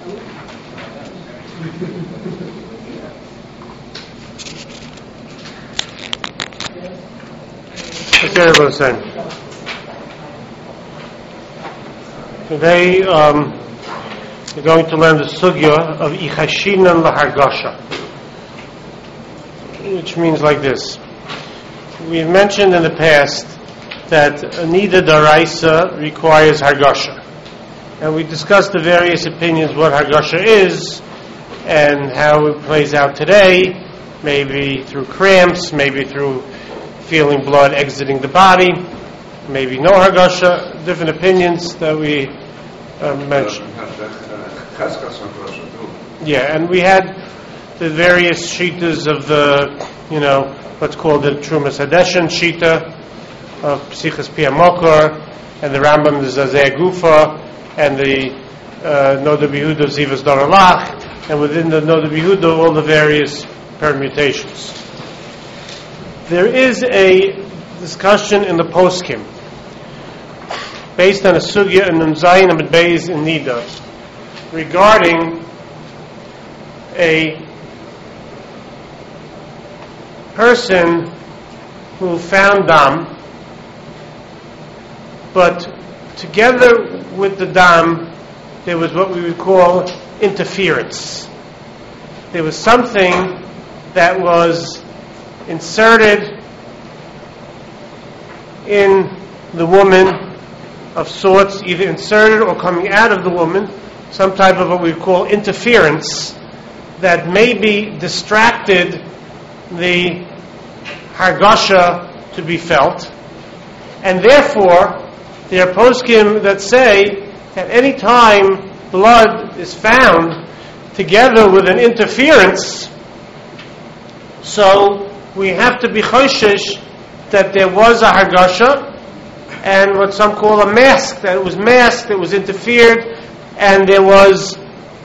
What's everyone saying? Today, we're going to learn the sugya of ichashinan lahargasha, which means like this. We've mentioned in the past that Nida Daraisa requires hargasha, and we discussed the various opinions what hargasha is and how it plays out today, maybe through cramps, maybe through feeling blood exiting the body, maybe no hargasha, different opinions that we mentioned. Yeah, and we had the various shitas of the, what's called the Trumas Hadeshan shita of Psichas Pia Mokar, and the Rambam the Zazeh Gufa, and the Noda B'Yehuda Zivas Daralach, and within the Noda B'Yehuda all the various permutations. There is a discussion in the poskim based on a sugya in Nunzayin Amid Beis in Nida regarding a person who found dam, but together with the dam there was what we would call interference. There was something that was inserted in the woman of sorts, either inserted or coming out of the woman, some type of what we call interference that maybe distracted the hargasha to be felt, and therefore there are poskim that say that any time blood is found together with an interference, so we have to be choshesh that there was a hargasha and what some call a mask, that it was masked, it was interfered, and it was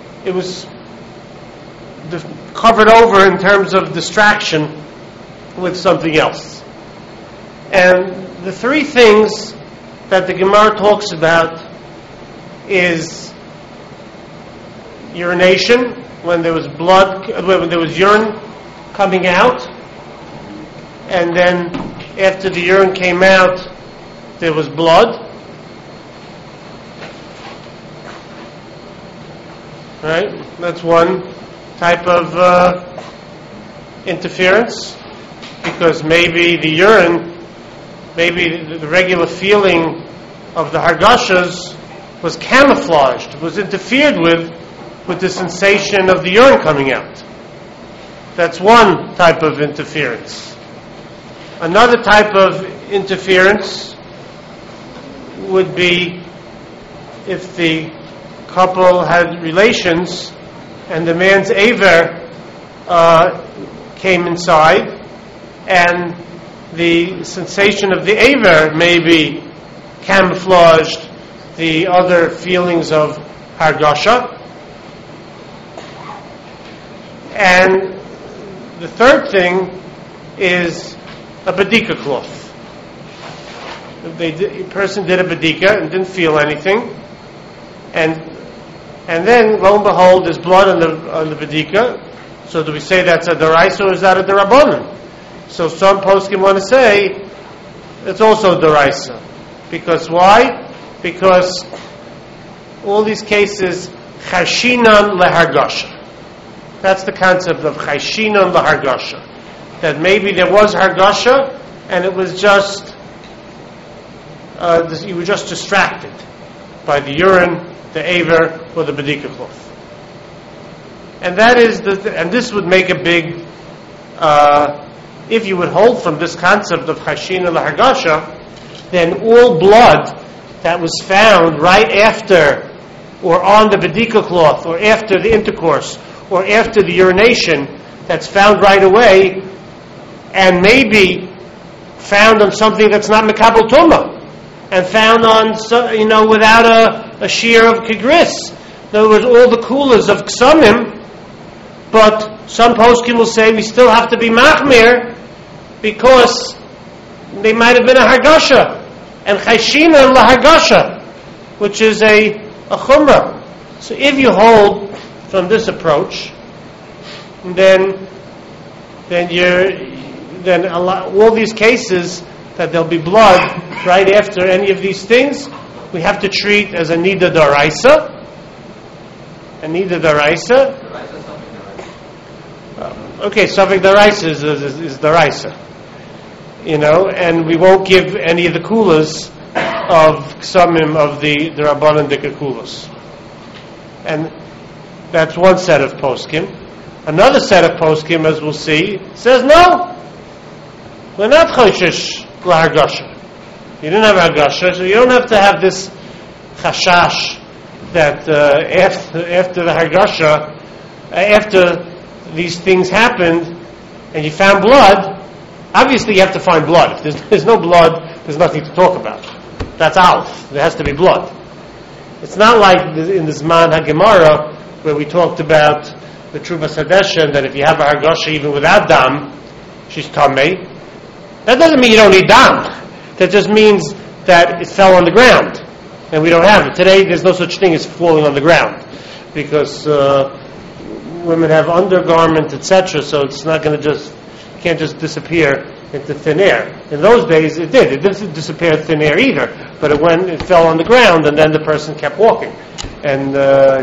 covered over in terms of distraction with something else. And the three things that the Gemara talks about is urination, when there was when there was urine coming out, and then after the urine came out there was blood, right? That's one type of interference, because maybe the urine, maybe the regular feeling of the hargashas was camouflaged, was interfered with the sensation of the urine coming out. That's one type of interference. Another type of interference would be if the couple had relations and the man's aver came inside, and the sensation of the aver maybe camouflaged the other feelings of hargasha. And the third thing is a badika cloth. If a person did a badika and didn't feel anything, and then lo and behold there's blood on the badika, so do we say that's a deraisa or is that a derabanan? So some poskim want to say it's also deraisa. Because why? Because all these cases chashinan lehargasha. That's the concept of chashinan lehargasha. That maybe there was hargasha and it was just you were just distracted by the urine, the aver, or the badika cloth. And that is and this would make a big if you would hold from this concept of chashinan lehargasha, then all blood that was found right after or on the badika cloth or after the intercourse or after the urination that's found right away and maybe found on something that's not mekabel tumah and found on without a shear of kigris. In other words, all the coolers of ksamim, but some poskim will say we still have to be machmir because they might have been a hargasha. And chayshina la hargasha, which is a chumrah. So if you hold from this approach, then all these cases that there'll be blood right after any of these things, we have to treat as a nida daraisa. A nida daraisa. Okay, safek daraisa is daraisa. And we won't give any of the kulas of ksamim of the Rabbanan Dika kulas. And that's one set of poskim. Another set of poskim, as we'll see, says no. We're not choshesh l'hargasha. You didn't have hargasha, so you don't have to have this chashash that after the hargasha, after these things happened, and you found blood. Obviously, you have to find blood. If there's no blood, there's nothing to talk about. That's alf. There has to be blood. It's not like in the Zman HaGemara where we talked about the Trubas Hadeshen, that if you have a hargasha even without dam, she's tamei. That doesn't mean you don't need dam. That just means that it fell on the ground, and we don't have it. Today, there's no such thing as falling on the ground, because women have undergarment, etc., so it's not going to can't just disappear into thin air. In those days, it did. It didn't disappear in thin air either, but it fell on the ground, and then the person kept walking. And the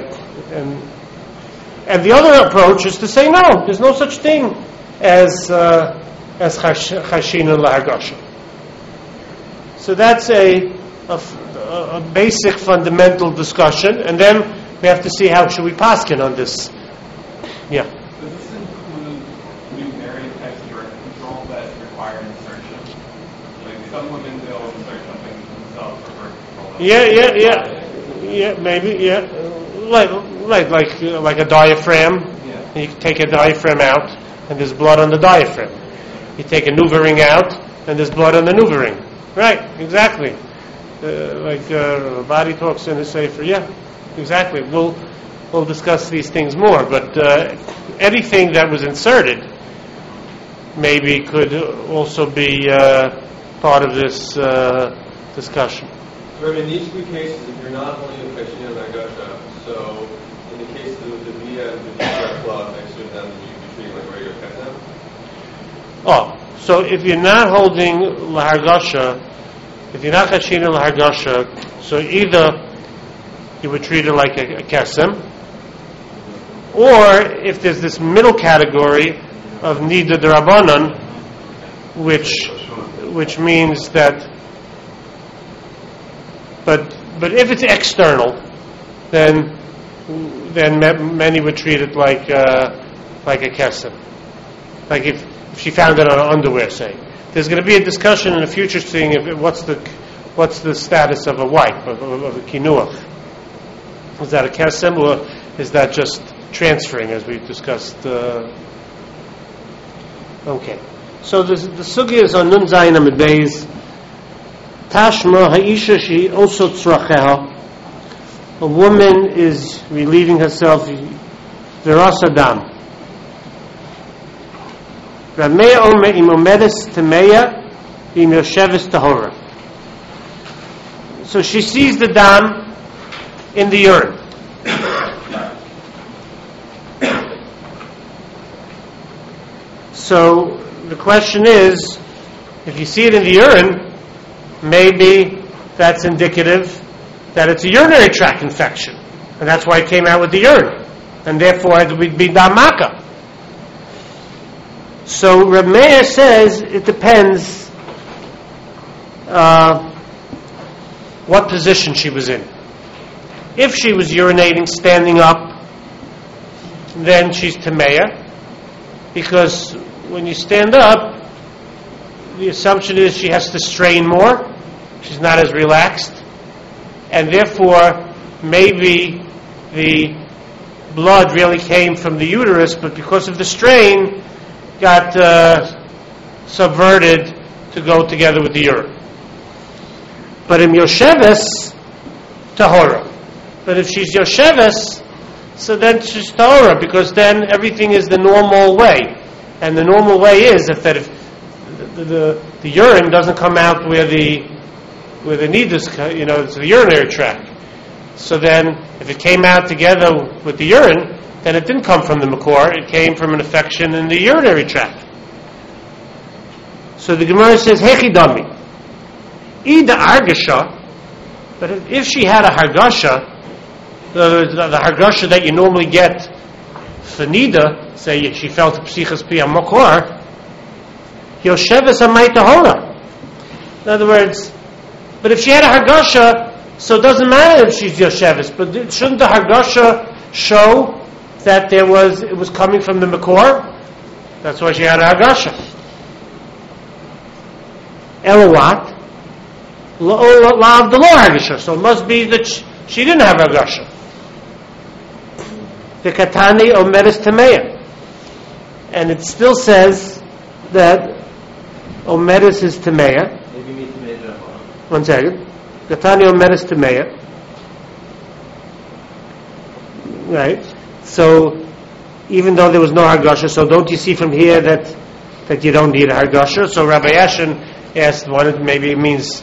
other approach is to say, no, there's no such thing as chashin and lahargasha. So that's a basic fundamental discussion, and then we have to see how should we paskin on this. Yeah. Does this include new area types of direct control that require insertion? Like some women, they'll insert something themselves for birth control. Yeah, maybe, yeah. Like a diaphragm. Yeah. You take a diaphragm out, and there's blood on the diaphragm. You take a nuva ring out, and there's blood on the nuva ring. Right, exactly. Body talks in the Sefer. Yeah, exactly. We'll discuss these things more, but anything that was inserted maybe could also be part of this discussion. So in these two cases, if you're not holding a Chashin and Hargasha, so in the case of the Bia and the Bia blood next to them, you'd be treating like regular Kesem? Oh, so if you're not holding Lahargasha, if you're not Chashin and Lahargasha, so either you would treat it like a Kesem, or if there's this middle category of Nida D'Rabbanan, which means that, but if it's external, then many would treat it like a kesem. Like if she found it on her underwear, say. There's going to be a discussion in the future thing of what's the status of a wipe, of a kinuach. Is that a kesem, or is that just transferring, as we've discussed? Okay. So the sugya is on Nun Zayin Amid Beis. Tashma ha'isha she also tzracheha. A woman is relieving herself. Veras adam. Rav Meir Omer im omedes temeya im yosheves tahora. So she sees the dam in the urine. So the question is, if you see it in the urine, maybe that's indicative that it's a urinary tract infection, and that's why it came out with the urine, and therefore it would be damaka. So Reb Meir says it depends what position she was in. If she was urinating standing up, then she's tameya, because when you stand up, the assumption is she has to strain more. She's not as relaxed. And therefore, maybe the blood really came from the uterus, but because of the strain, got subverted to go together with the urine. But in Yosheves, Tahora. But if she's Yosheves, so then she's Tahora, because then everything is the normal way. And the normal way is if the urine doesn't come out where the nidus, it's the urinary tract. So then, if it came out together with the urine, then it didn't come from the makor, it came from an affection in the urinary tract. So the Gemara says, Hechidami. Ida argasha, but if she had a hargasha, the hargasha that you normally get for nida, say she felt psichas pi makor, Yosheves amay tahora. In other words, but if she had a hargasha, so it doesn't matter if she's Yosheves, but shouldn't the hargasha show that it was coming from the makor? That's why she had a hargasha. Elawat, la'av the lo hargasha. So it must be that she didn't have hargasha. The katani omeres tameya, and it still says that omeres is tameya. Maybe me tameya. 1 second. Katani omeres tameya. Right. So even though there was no hargasha, so don't you see from here that you don't need a hargasha? So Rabbi Yashin asked, what maybe it means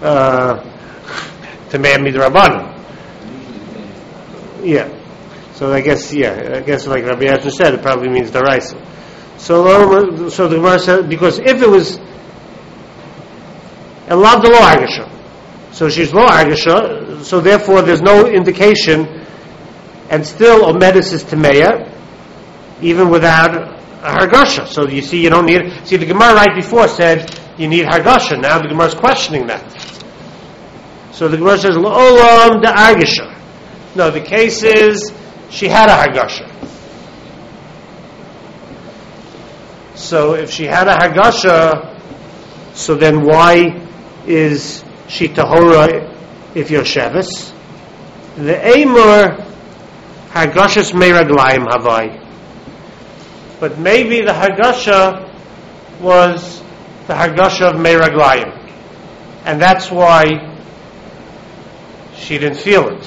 tameya midrabanan. Yeah. So I guess like Rabbi Yashin said, it probably means daraisa. So the Gemara said, because if it was elav the lo hargasha, so she's lo hargasha, so therefore there's no indication, and still omedes is tameya, even without a hargasha. So you see, you don't need. See, the Gemara right before said you need hargasha. Now the Gemara is questioning that. So the Gemara says olam the hargasha. No, the case is she had a hargasha. So if she had a hargasha, so then why is she tahora if you're Shevis? The Eimer hargashas meiraglayim havai. But maybe the hargasha was the hargasha of meiraglayim, and that's why she didn't feel it.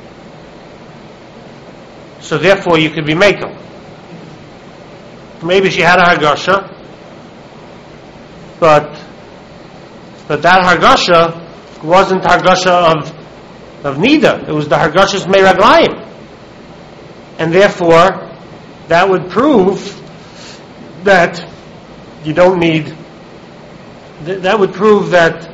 So therefore you could be makel. Maybe she had a hargasha, but that hargasha wasn't hargasha of nida. It was the hargashas meiraglayim, and therefore that would prove that you don't need. That would prove that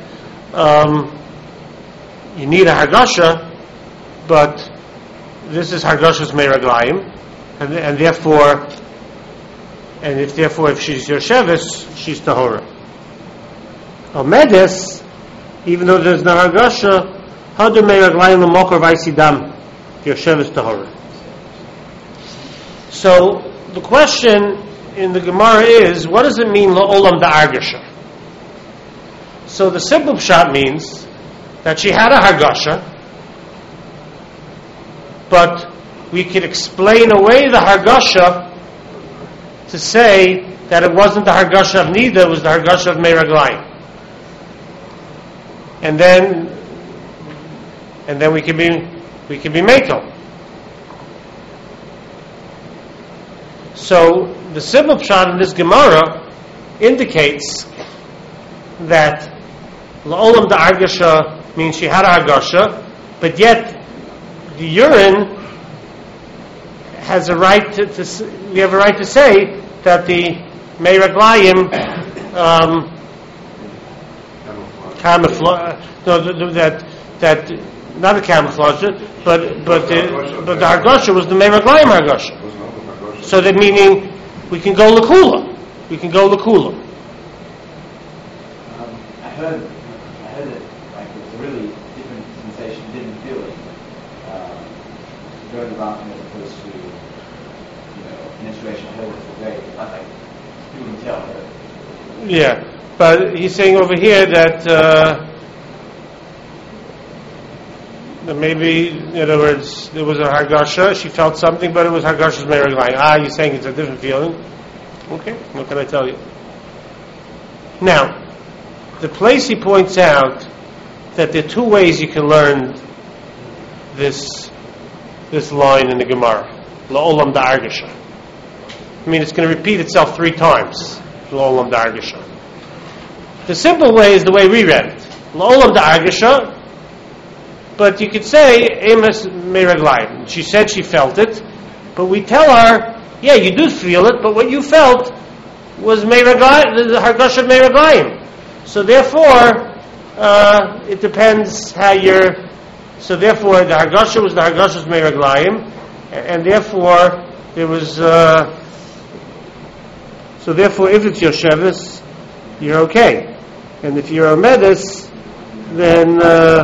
you need a hargasha, but this is hargashas meiraglayim, and therefore. And if she's Yoshevis, she's tahora. Omedes, even though there's no hargasha, hadu meiraglayim l'mokor v'aisidam, Yoshevis tahora. So the question in the Gemara is, what does it mean la'olam da'argasha? So the simple pshat means that she had a hargasha, but we could explain away the hargasha to say that it wasn't the hargasha of nida, it was the hargasha of meiraglayim. And then we can be mekel. So the simple pshat in this Gemara indicates that la'olam da'argasha means she had a hargasha, but yet the urine has a right to we have a right to say that the meiraglayim camouflage, that not a camouflage, but the hargasha was the meiraglayim hargasha. So that meaning we can go lakula. We can go lakula. I heard that like it was a really different sensation. You didn't feel it during the bathroom as opposed to menstruation. I heard it was great. Like you can tell. Yeah, but he's saying over here that maybe, in other words, there was a hargasha. She felt something, but it was hargasha's meiraglayim. You're saying it's a different feeling. Okay, what can I tell you? Now, the place he points out that there are two ways you can learn this line in the Gemara. La'olam da'argasha. I mean, it's going to repeat itself 3 times. La'olam da'argasha. The simple way is the way we read it. La'olam da'argasha, but you could say emes meiraglayim. She said she felt it, But we tell her, yeah, you do feel it, but what you felt was the Hargasha of Meiraglayim. So therefore, it depends how you're... So therefore, the Hargasha was the Hargasha of Meiraglayim, and therefore, there was... so therefore, if it's Yoshevis, you're okay. And if you're a Medis, then...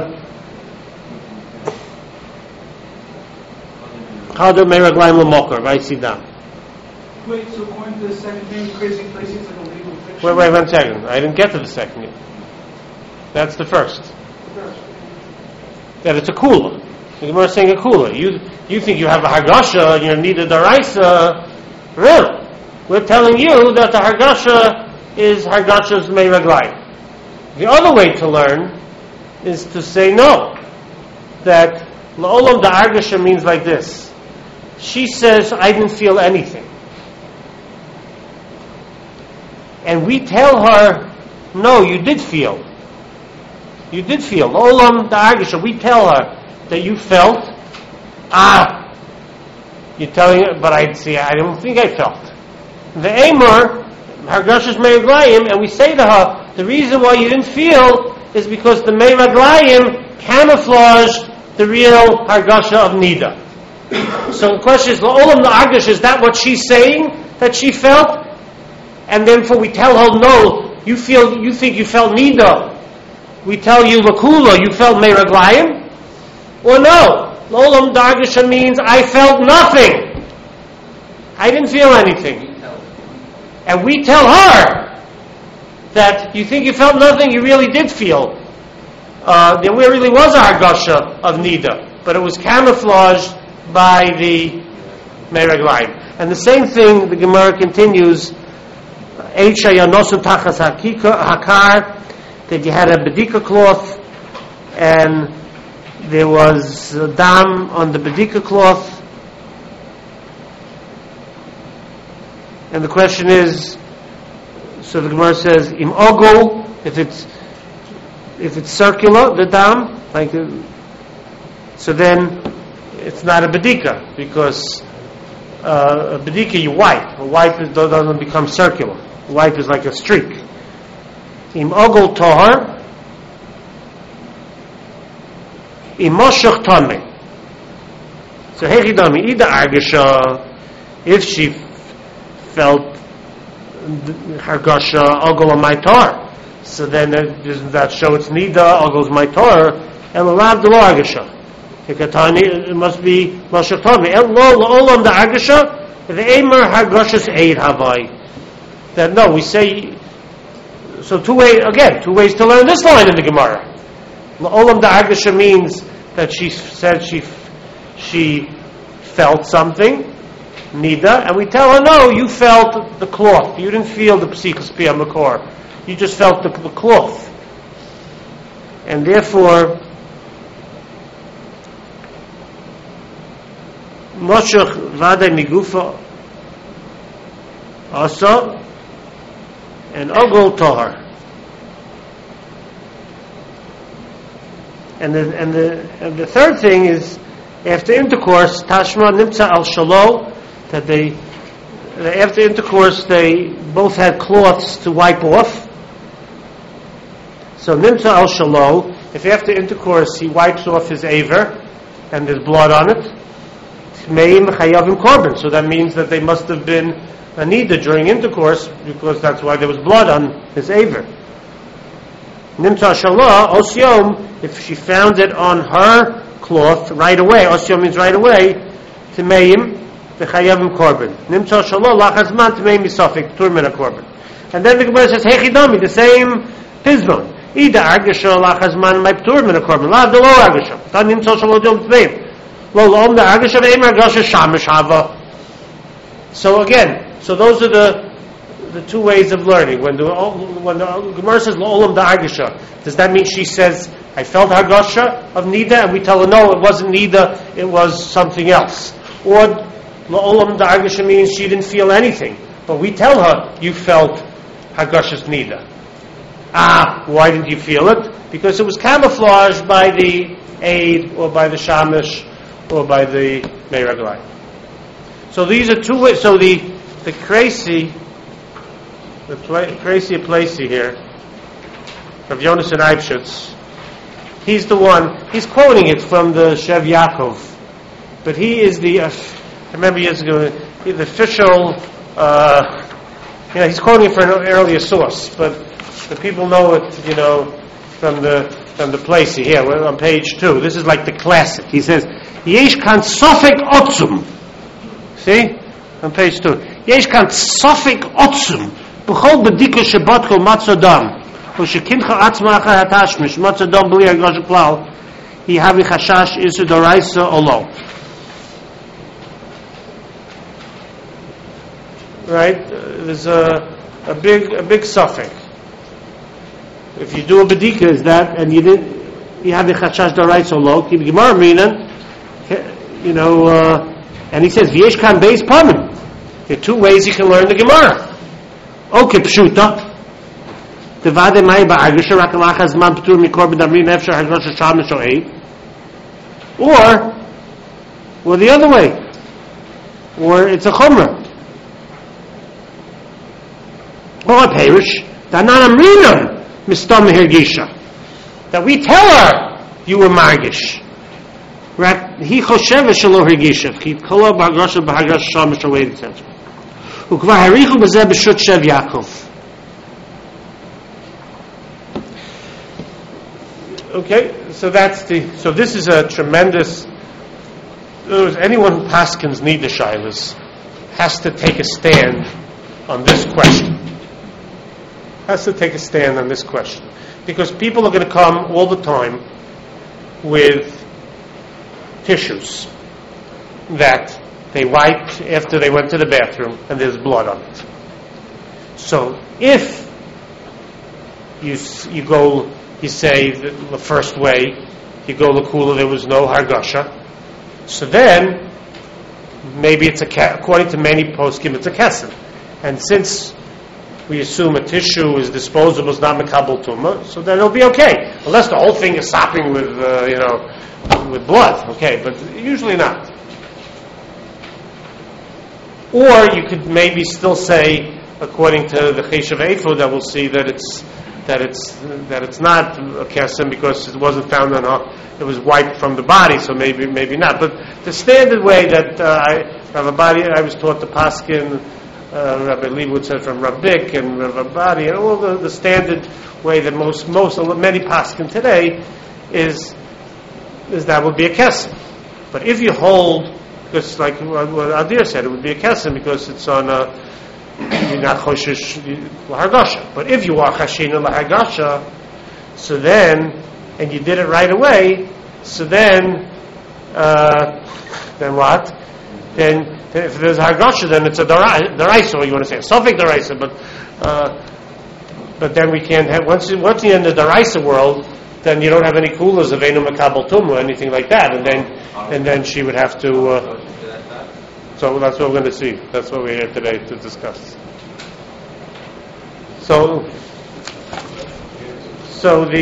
Chadar Meiraglayim L'mokar, Vaysidam. Wait, so according to the second thing, crazy place seems like a legal fiction? Wait 1 second. I didn't get to the second yet. That's the first. That it's a kula. The Gemara is saying a kula. You think you have a Hargasha and you're needed a Raisa. Really? We're telling you that the Hargasha is Hargasha's Meiraglayim. The other way to learn is to say no. That La'olam da Hargasha means like this. She says, I didn't feel anything. And we tell her, no, you did feel. You did feel. Olam da'agisha. We tell her that you felt. You're telling her, but I don't think I felt. The Amor, Hargasha's Meiraglayim, and we say to her, the reason why you didn't feel is because the Meiraglayim camouflaged the real Hargasha of Nida. So the question is, Olam da'agisha, is that what she's saying that she felt? And therefore we tell her, no, you think you felt Nida. We tell you, Lakula, you felt Meiraglayim? Or no, Olam Dargasha means I felt nothing. I didn't feel anything. And we tell her that you think you felt nothing, you really did feel. There really was a Hargasha of Nida, but it was camouflaged by the Meiraglayim. And the same thing, the Gemara continues, that you had a bedika cloth and there was dam on the bedika cloth, and the question is, so the Gemara says, im ogo, if it's circular, the dam, so then it's not a bedika, because a bedika you wipe. A wipe doesn't become circular. A wipe is like a streak. Im ogol tohar, im moshach tameh. So hechidami ida argasha, if she felt hargasha ogol on my tar, so then doesn't that show it's nida ogol's my tar, and alav de lo argasha. It must be moshach tameh. El lo olam da argasha, the emer hargashas eid havai. That no, we say. So two ways to learn this line in the Gemara. Olam da'agasha means that she said she felt something, nida, and we tell her, no, you felt the cloth. You didn't feel the psikus piyah makor. You just felt the cloth. And therefore, moshach vade migufa asa, and ogol tohar. And the third thing is, after intercourse, tashma nimtza al shalo, that after intercourse they both had cloths to wipe off. So nimtza al shalo, if after intercourse he wipes off his aver and there's blood on it, tmeim chayavim korban. So that means that they must have been anida during intercourse, because that's why there was blood on his aver. Nimtza shalah osyom, if she found it on her cloth right away, osyom means right away, tmeim v'chayavim korban. Nimtza shalah lachazman tmeim misafik turmina korban. And then the Gemara says hechidami, the same pizmon. Ida argasha lachazman my turmina korban. La de lo argasha. Tan nimtza shalah dom tmeim. Lo lo om the argasha ve'em argasha shamish hava. So again, so those are the two ways of learning. When the Gemara says La'olam da'agasha, does that mean she says, I felt Hargasha of Nida, and we tell her, no, it wasn't Nida, it was something else? Or La'olam da'agasha means she didn't feel anything, but we tell her, you felt Hargasha's Nida. Why didn't you feel it? Because it was camouflaged by the Aid, or by the Shamish, or by the Meiraglayim. So these are two ways. So the Crazy, Crazy Placey here, of Jonas and Eibschutz, he's the one, he's quoting it from the Shev Yaakov, but he is the, I remember years ago, the official, he's quoting it from an earlier source, but the people know it, from the Placey here, we're on page 2. This is like the classic. He says, Yesh kan sofek otzum. See? On page 2. Yesh kan sofek otzum. B'chol bediko shebotko matzodam. U'shekimcha atzmacha hatashmish. Matzodam b'li hargosh klal. Hi havi chashash isu doraisa olo. Right? There's a big suffix. If you do a bedika, is that, and you have the chashash doraisa olo. Ki b'gemara minan, and he says, V'yesh kan beis panim. There are two ways you can learn the Gemara. Okay, pshuta. Devade mai ba'agisha rakamach hazman p'tur mikor b'damrin efshar hargosh hashamish o eid. Or the other way. Or it's a chumrah. Or a perish. Danan amrinam mistam hergisha. That we tell her you were margish. He choshev shelo hergisha. Ki kola b'hargosh b'hargosh hashamish o eid, etc. Ukva harichu b'zeh b'shut Shev Yaakov. Okay, so this is a tremendous. Anyone who paskins need the shilas has to take a stand on this question. Because people are going to come all the time with tissues that they wiped after they went to the bathroom and there's blood on it. So if you say the first way, you go l'kula, there was no hargasha, so then maybe it's according to many poskim it's a kesef. And since we assume a tissue is disposable, it's not mekabel tumah, so then it'll be okay. Unless the whole thing is sopping with with blood, okay, but usually not. Or you could maybe still say, according to the Cheshav Eifod, that we'll see that it's not a kesem because it wasn't found on it was wiped from the body, so maybe not. But the standard way that I was taught the paskin, Rabbi Leibowitz said from Rabbik and Rav Abadi, and all the standard way that many paskin today is that would be a kesem. But if you hold, because like what Adir said, it would be a kesem because it's on you're not choshesh lahargasha. But if you are chashina lahargasha, so then, and you did it right away, so then what? Then if there's hargasha, then it's a daraisa, or you want to say a sofek daraisa, but then we can't have, once you're in the daraisa world, then you don't have any kulas of enu makabel tum or anything like that, and then she would have to. So that's what we're going to see. That's what we're here today to discuss. So the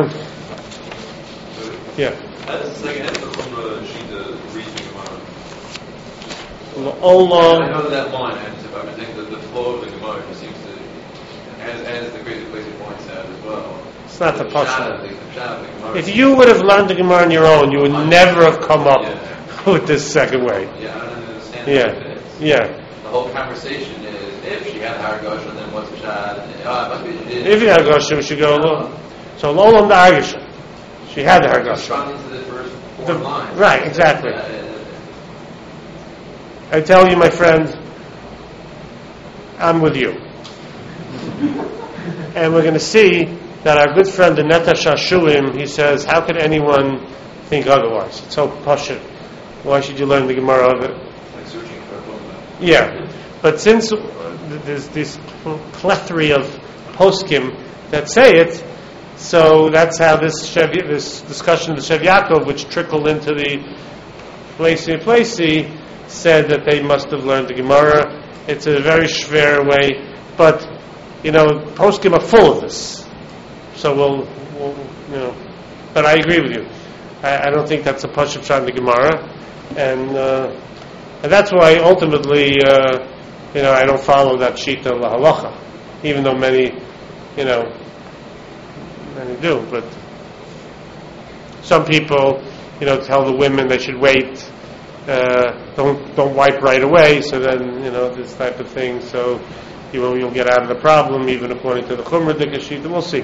yeah. That's like an from Shita reading Gemara. I know that line ends up. I think that the flow of the Gemara just seems to, as the crazy place points out as well. It's not the pasuk. If you would have learned the Gemara on your own, you would never have come up with this second way. Yeah, I don't understand. Yeah. The whole conversation is if she had hargasha, then what's the shad? It must be she did. If you had hargasha, we should go. So lolam the hargasha. She had the hargasha. Responding to the first four lines. Right, exactly. I tell you, my friend, I'm with you. And we're going to see that our good friend the Neta Shashuim, he says, how could anyone think otherwise? It's so pashut. Why should you learn the Gemara of it? Like searching for a book. Yeah, but since there's this plethora of poskim that say it, so that's how this discussion of the Shev Yaakov, which trickled into the Placey, said that they must have learned the Gemara. It's a very schwer way, but poskim are full of this. So we'll but I agree with you. I don't think that's a pashut shot in the Gemara, and And that's why ultimately, I don't follow that shita lahalacha, even though many do. But some people, tell the women they should wait, don't wipe right away. So then, this type of thing. So you'll get out of the problem, even according to the Chumrah Dikashita. We'll see.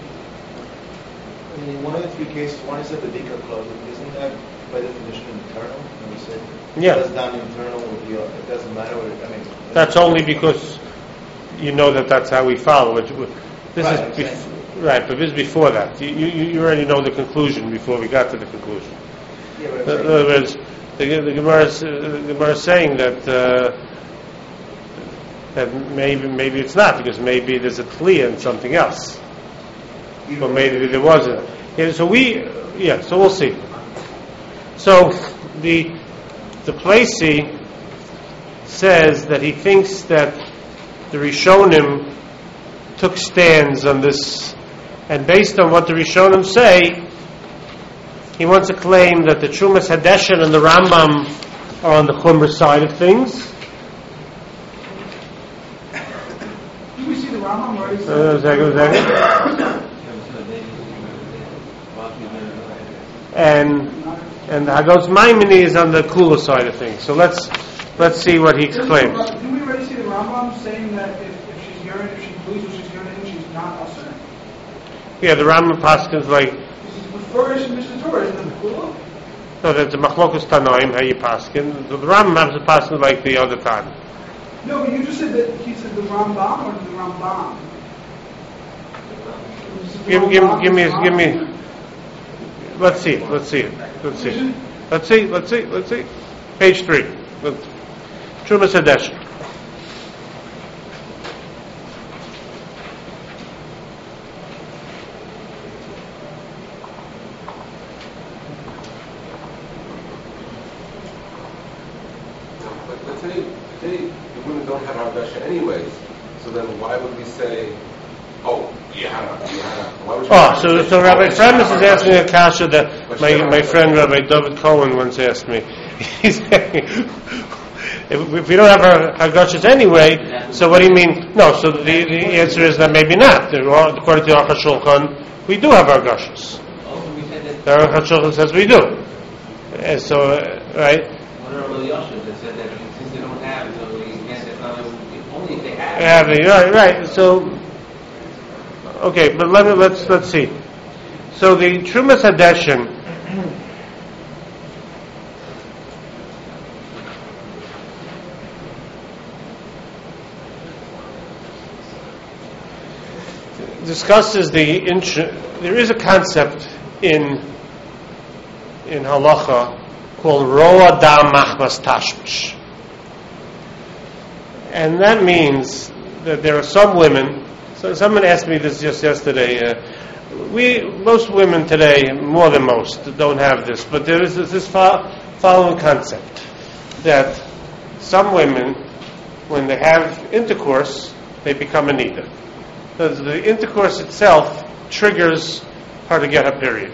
In one of the three cases, one is a Bedika clause. Isn't that by definition internal? When we say Yeah. That's done internal, it doesn't matter. That's only because that's how we follow it. This Right, is right, but this is before that. You already know the conclusion before we got to the conclusion. Yeah, but In other words, the Gemara is saying that maybe it's not, because maybe there's a tliya in something else. But maybe there wasn't. So we'll see. So the Placey says that he thinks that the Rishonim took stands on this, and based on what the Rishonim say, he wants to claim that the Trumas Hadeshen and the Rambam are on the Chumrah side of things. Do we see the Rambam where he A says... second. And the Hagos Maimoni is on the Kula side of things. So let's see what he claims. Do we already see the Rambam saying that if she's urinating, if she believes when she's urinating, she's not usher? Yeah, the Rambam Paskins like, Before she Mishnah Torah, isn't it the Kula? no, there's a Machlokas Tanoim, how you Paskin. The Rambam has a Paskin like the other time. No, but you just said that he said the Rambam or the Rambam? Give me. Let's see. Page 3. Trumas Hadeshen. But today the women don't have Haggasha anyways. So then why would we say, why would you So Rabbi Fremis is asking a kasha that my friend Rabbi David Cohen once asked me. He's saying, if we don't have our Hagashas anyway, so what do you mean? No, so the answer is that maybe not. According to Aruch HaShulchan, we do have our Hagashas. The Aruch HaShulchan says we do. And so, right? Right. So, okay, but let's see. So the Trumas Hadeshen discusses there is a concept in halacha called Roa Dam Machmas Tashmish. And that means that there are some women. So someone asked me this just yesterday. Most women today, more than most, don't have this. But there is this following concept that some women, when they have intercourse, they become a nida. Because the intercourse itself triggers her to get her period.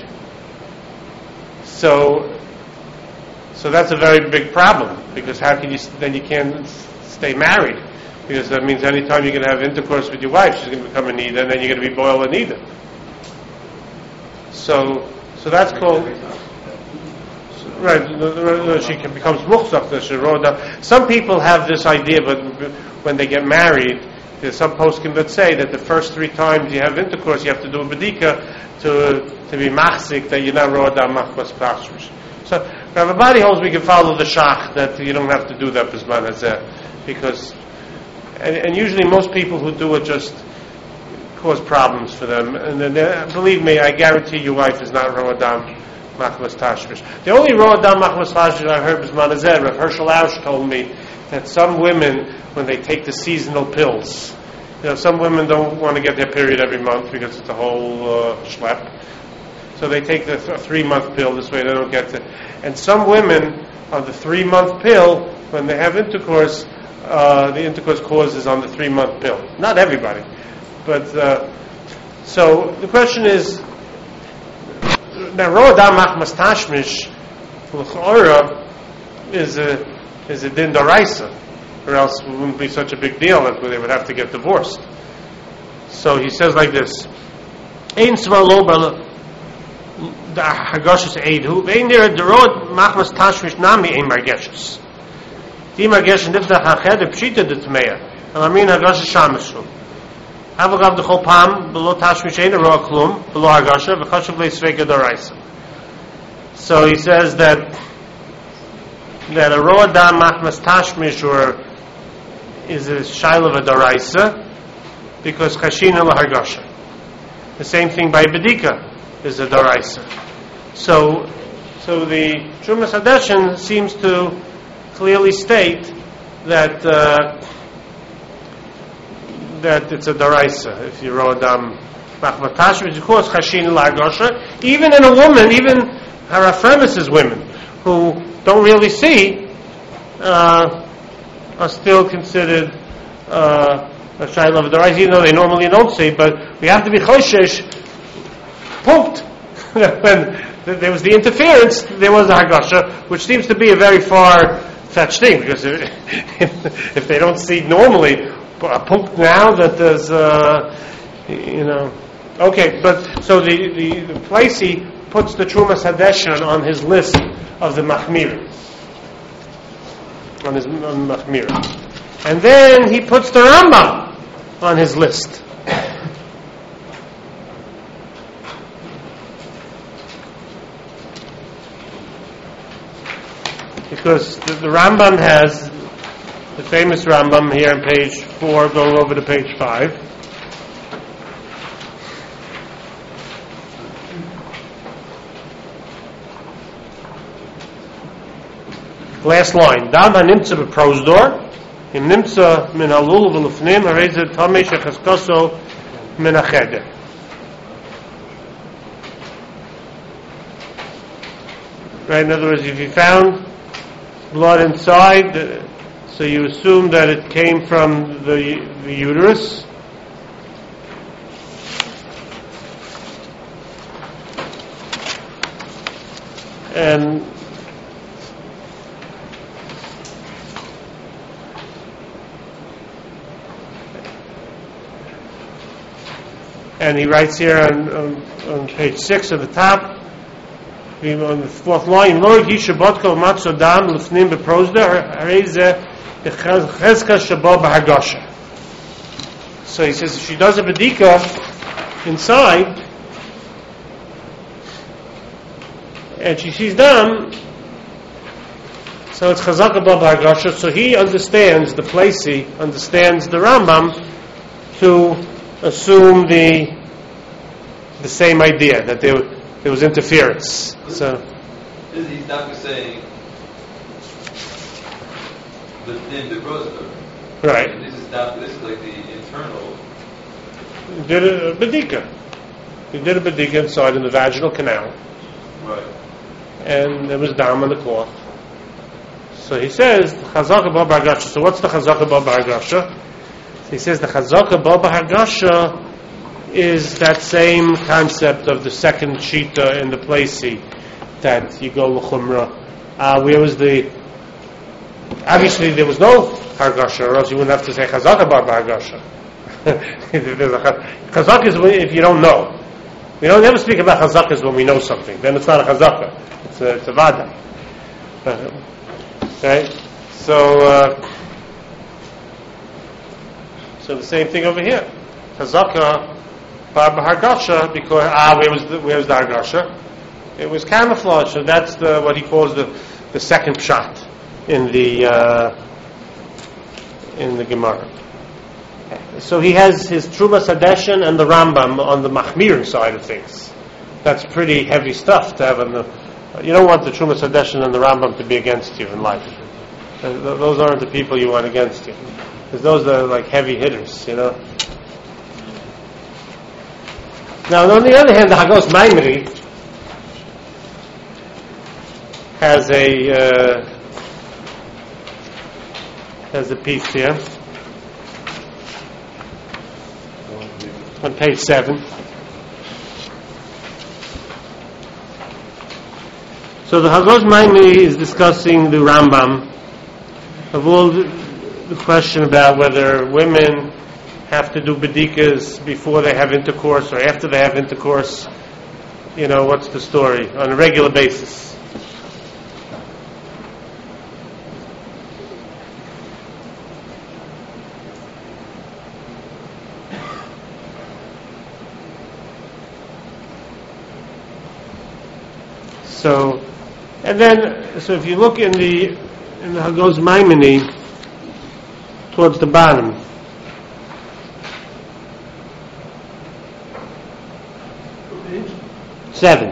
So that's a very big problem, because how can you can't stay married, because that means anytime you're going to have intercourse with your wife, she's going to become a nida, and then you're going to be boiled a nida. So that's called right. She becomes muchzak. Some people have this idea, but when they get married, there's some poskim that say that the first 3 times you have intercourse, you have to do a bedika to be machzik, that you're not ro'adam machmas pashmish. So Rav Abadi holds we can follow the shach that you don't have to do that b'zman hazeh, because and usually most people who do it just cause problems for them. And then believe me, I guarantee your wife is not ro'adam machmas tashmish. The only ro'adam machmas tashmish I heard b'zman hazeh, Rav Hershel Ausch told me that some women, when they take the seasonal pills, some women don't want to get their period every month because it's a whole schlep. So they take the 3-month pill, this way they don't get it. And some women on the 3-month pill, when they have intercourse, the intercourse causes on the 3-month pill. Not everybody. But, so the question is, now, Ro'adam Machmas Tashmish, L'ch'ora, is is a din d'oraisa, or else it wouldn't be such a big deal that they would have to get divorced. So he says like this: Ein svalo the Hagashus Eidu, Vein there the road Machmas Tashmish Nami Ein Margeshes. The Margeshes Nifta Hached, the Pshita de Tmeya, and I mean Hagashus Shamishu. Havagav the Chopam, below Tashmish Ein Roa Klum, below Hagasha, V'chashav Le Sveka Doraisa. So he says that a Roa Dam Machmas Tashmish or is a Shaila of a Doraisa because Chashina La Hagasha. The same thing by Bedika is a Doraisa. So the Trumas Hadeshin seems to clearly state that it's a Doraisa. If you wrote Machmatash, which of course Chashin Lagosha, even in a woman, even Harafremis women who don't really see, are still considered a Shaila of Doraisa, even though they normally don't see. But we have to be Choshesh. Pumped. When there was the interference, there was the Hagasha, which seems to be a very far-fetched thing, because if they don't see normally, pumped now that there's, okay, but so the Placey puts the Trumas Hadeshan on his list of the Machmir, on Machmir, and then he puts the Rambam on his list. Because the Rambam has the famous Rambam here on page 4, going over to page 5. Last line. Dam ha-nimtza b'prozdor, im nimtza min halul v'lufnim, hareze tamei shechaskaso min hacheder. Right, in other words, if you found blood inside, so you assume that it came from the uterus. And he writes here on page 6 at the top, on the fourth line, so he says if she does a bedika inside and she sees dam, so it's chazak above hagasha. So he understands, the Placey understands the Rambam to assume the same idea, that there was interference. So he's not saying the prosper. Right. This is like the internal. He did a bedika. He did a bedika inside in the vaginal canal. Right. And there was dam on the cloth. So he says chazaka ba b'hagasha. So what's the chazaka ba b'hagasha? He says the chazaka ba b'hagasha is that same concept of the second shita in the Placey, that you go l'chumra. Where was obviously there was no hargasha, or else you wouldn't have to say chazaka bar b'hargasha. Chazaka is if you don't know. We don't never speak about chazakas when we know something. Then it's not a chazaka. It's a vada. Right? So the same thing over here. Chazaka bar b'hargasha, because where was the hargasha? It was camouflage. So that's what he calls the second shot in the Gemara. So he has his Trumas Hadeshin and the Rambam on the Machmir side of things. That's pretty heavy stuff to have on the. You don't want the Trumas Hadeshin and the Rambam to be against you in life. Those aren't the people you want against you, because those are like heavy hitters, Now, on the other hand, the Hagos Maimri has a piece here on page 7. So the Hagos Maimri is discussing the Rambam of all the question about whether women have to do bedikas before they have intercourse or after they have intercourse. What's the story on a regular basis? So if you look in the Hagos Maimoni towards the bottom, seven.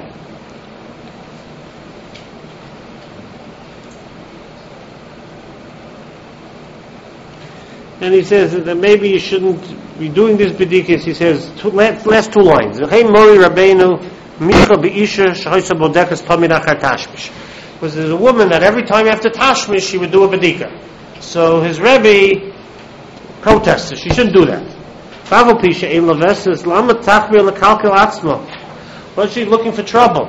And he says that maybe you shouldn't be doing this bedikas. He says last two lines. Because there's a woman that every time after tashmish she would do a bedika. So his Rebbe protested. She shouldn't do that. But she's looking for trouble.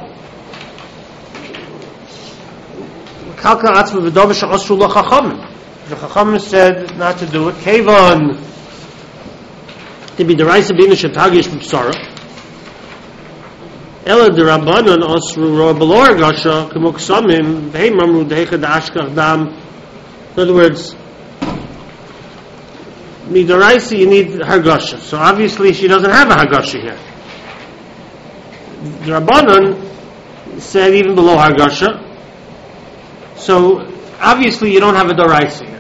The Chachamim said not to do it. Kevon to be the Raisa Bina Shetagish B'Psara. Ela the Rabbanon Osru Roa Belor Gasha Kemok Samim V'Hei Mamru Deicha Da'ashkach Dam. In other words, Midaraisa you need Hargasha. So obviously she doesn't have a Hargasha here. The Rabbanon said even below Hargasha. So obviously you don't have a Daraisa here.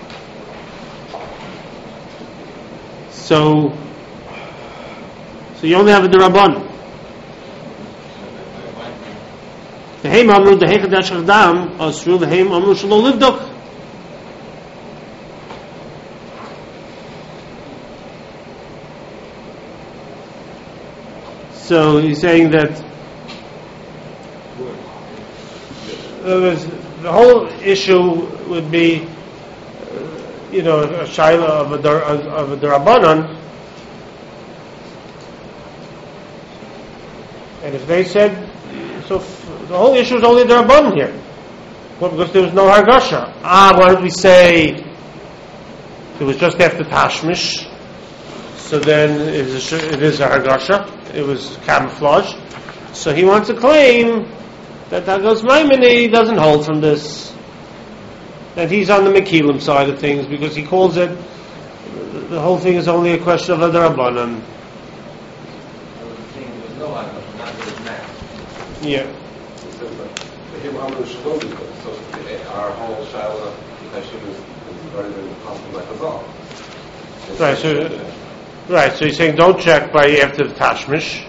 So you only have a Rabbanon. V'Heim Amru Deheicha Da'ashkach Dam Osru V'Heim Amru Shelo Livdok. So he's saying that the whole issue would be, a shaila of a Darabanan, and if they said, so the whole issue is only Darabanan here, because there was no Hargasha. Why did we say it was just after Tashmish? So then it is a Hargasha. It was camouflage. So he wants to claim that Hagos Maimoni doesn't hold from this. That he's on the Mekilim side of things because he calls it, the whole thing is only a question of a Darabanan. Yeah. So our whole Shaila issue is rather than possible like Chazal. Right, so he's saying don't check by after the Tashmish.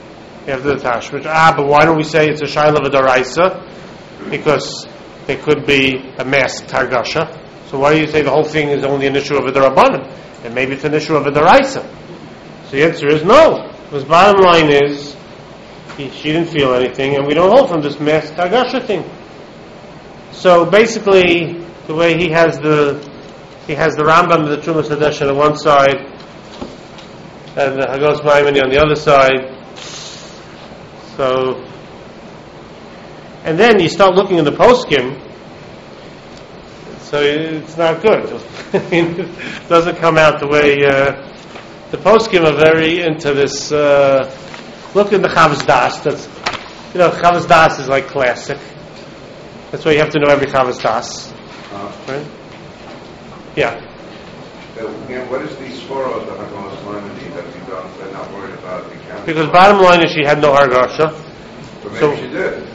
But why don't we say it's a Shaila of a Daraisa? Because it could be a masked Hargasha. So why do you say the whole thing is only an issue of a Darabanan? And maybe it's an issue of a Daraisa. So the answer is no. Because bottom line is, she didn't feel anything, and we don't hold from this masked Hargasha thing. So basically, the way he has the Rambam, the Trumas Hadeshen on one side, and the Hagos Maimoni on the other side. So, and then you start looking in the poskim, so it's not good. It doesn't come out the way the poskim are very into this. Look in the Chavos Das. That's Chavos Das is like classic. That's why you have to know every Chavos Das, right? Yeah. Again, what is the svara of the Hagos Maimoni that we don't, they're not worried about the count? Because bottom line is she had no Hargasha. But maybe she did.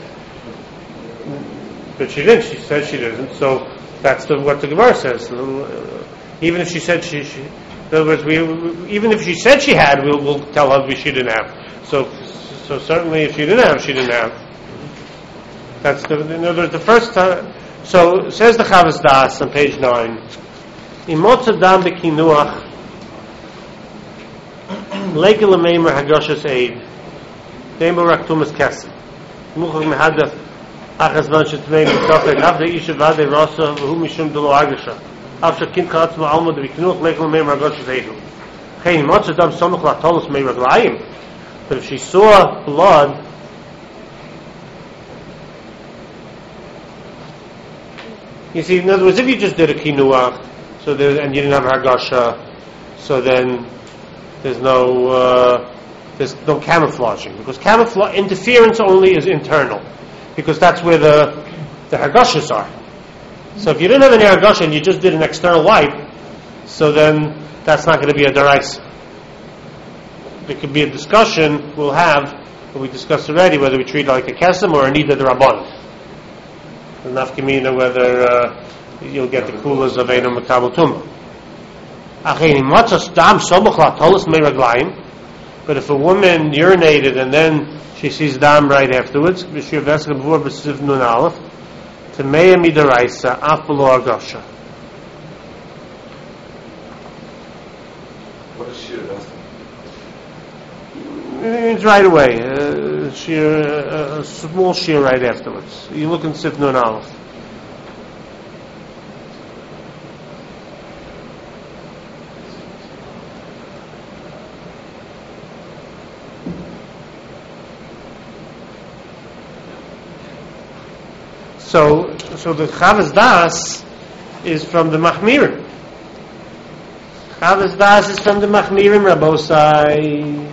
But she didn't. She said she didn't. So that's what the Gemara says. Even if she said she in other words, even if she said she had, we'll tell her she didn't have. So certainly if she didn't have, she didn't have. That's in other words, the first time. So says the Chavos Das on page 9. Imotza dam bekinuach lekel meimer hagashas eid deimer raktumas kesem muchach mehadaf achas man shetmei mitzafek avde isha vade rasa v'hu mishum delo hagasha after kind chatzma alma de bekinuach lekel meimer hagashas eidu hey imotza dam sonuch latolos mei raglayim. But if she saw blood You see, in other words, if you just did a kinuach, and you didn't have hargasha, so then there's no camouflaging, because interference only is internal, because that's where the hargashas are. So if you didn't have any hargasha and you just did an external wipe, so then that's not going to be a deraisa. There could be a discussion we'll have, we discussed already, whether we treat it like a kesem or a nida d'rabbanan. The nafkamina, whether you'll get the kulas of Einam Makabel Tumah. But if a woman urinated and then she sees dam right afterwards, What is shir vesting? it's right away. A small shear right afterwards. You look in Sif Nun Aleph. So the Chavas Das is from the Machmirim. Chavas Das is from the Machmirim, Rabosai.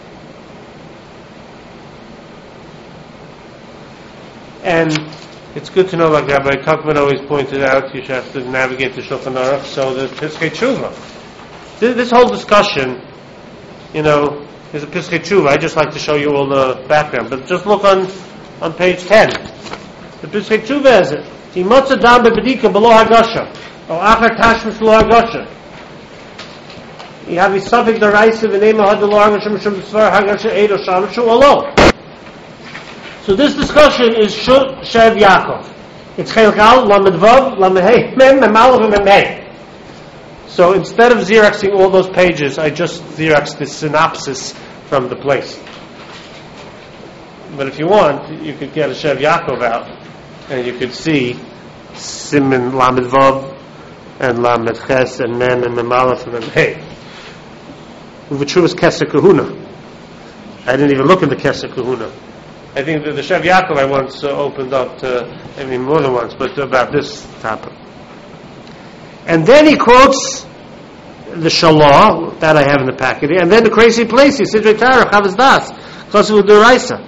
And it's good to know, like Rabbi Tuckman always pointed out, you should have to navigate the Shulchan Aruch. So the Piskei Tshuva, this whole discussion, is a Piskei Tshuva. I just like to show you all the background, but just look on page 10. The Piskei Tshuva has it. Timotza dam bebedika below hagasha, or achar tashmish below hagasha. You have a suffix deraisa v'nema had below hagasha mishum b'svar hagasha eid or shamishu alone. So this discussion is Shev Yaakov. It's Chelkal, Lamed Vav, Lamed Hey, Mem, Mem Aleph, and Mem Hey. So instead of Xeroxing all those pages, I just Xeroxed the synopsis from the place. But if you want, you could get a Shev Yaakov out, and you could see Siman, Lamed Vav, and Lamed Ches, and Mem, and Mem Aleph, and Mem Hey. Uv'tshuvas Keser Kahuna. I didn't even look at the Keser Kahuna. I think that the Shev Yaakov I once opened up to, more than once, but about this topic. And then he quotes the Shalah, that I have in the packet, and then the crazy place, he said, Retara, Chavas Das, Chosu D'Oraisa.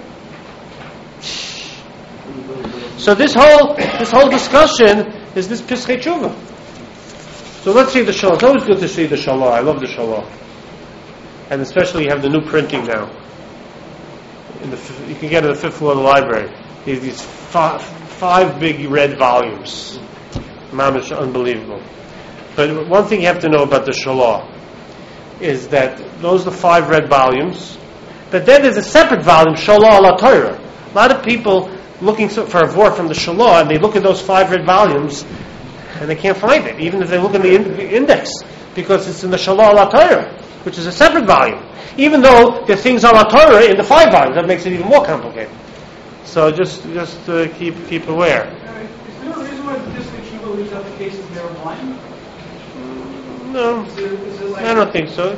So this whole discussion is this Piskei Tshuva. So let's see the Shalah. It's always good to see the Shalah. I love the Shalah. And especially you have the new printing now. You can get it on the 5th floor of the library. These five big red volumes. Mamish, unbelievable. But one thing you have to know about the Shalah is that those are the 5 red volumes. But then there's a separate volume, Shalah ala Torah. A lot of people looking for a vort from the Shalah, and they look at those 5 red volumes, and they can't find it, even if they look in the index, because it's in the Shalah ala Torah, which is a separate volume. Even though the things are Torah in the 5 volumes, that makes it even more complicated. So just keep aware. Is there a reason why the Piskei Tshuva leaves out the cases they were blind? No, Is it like I don't think so.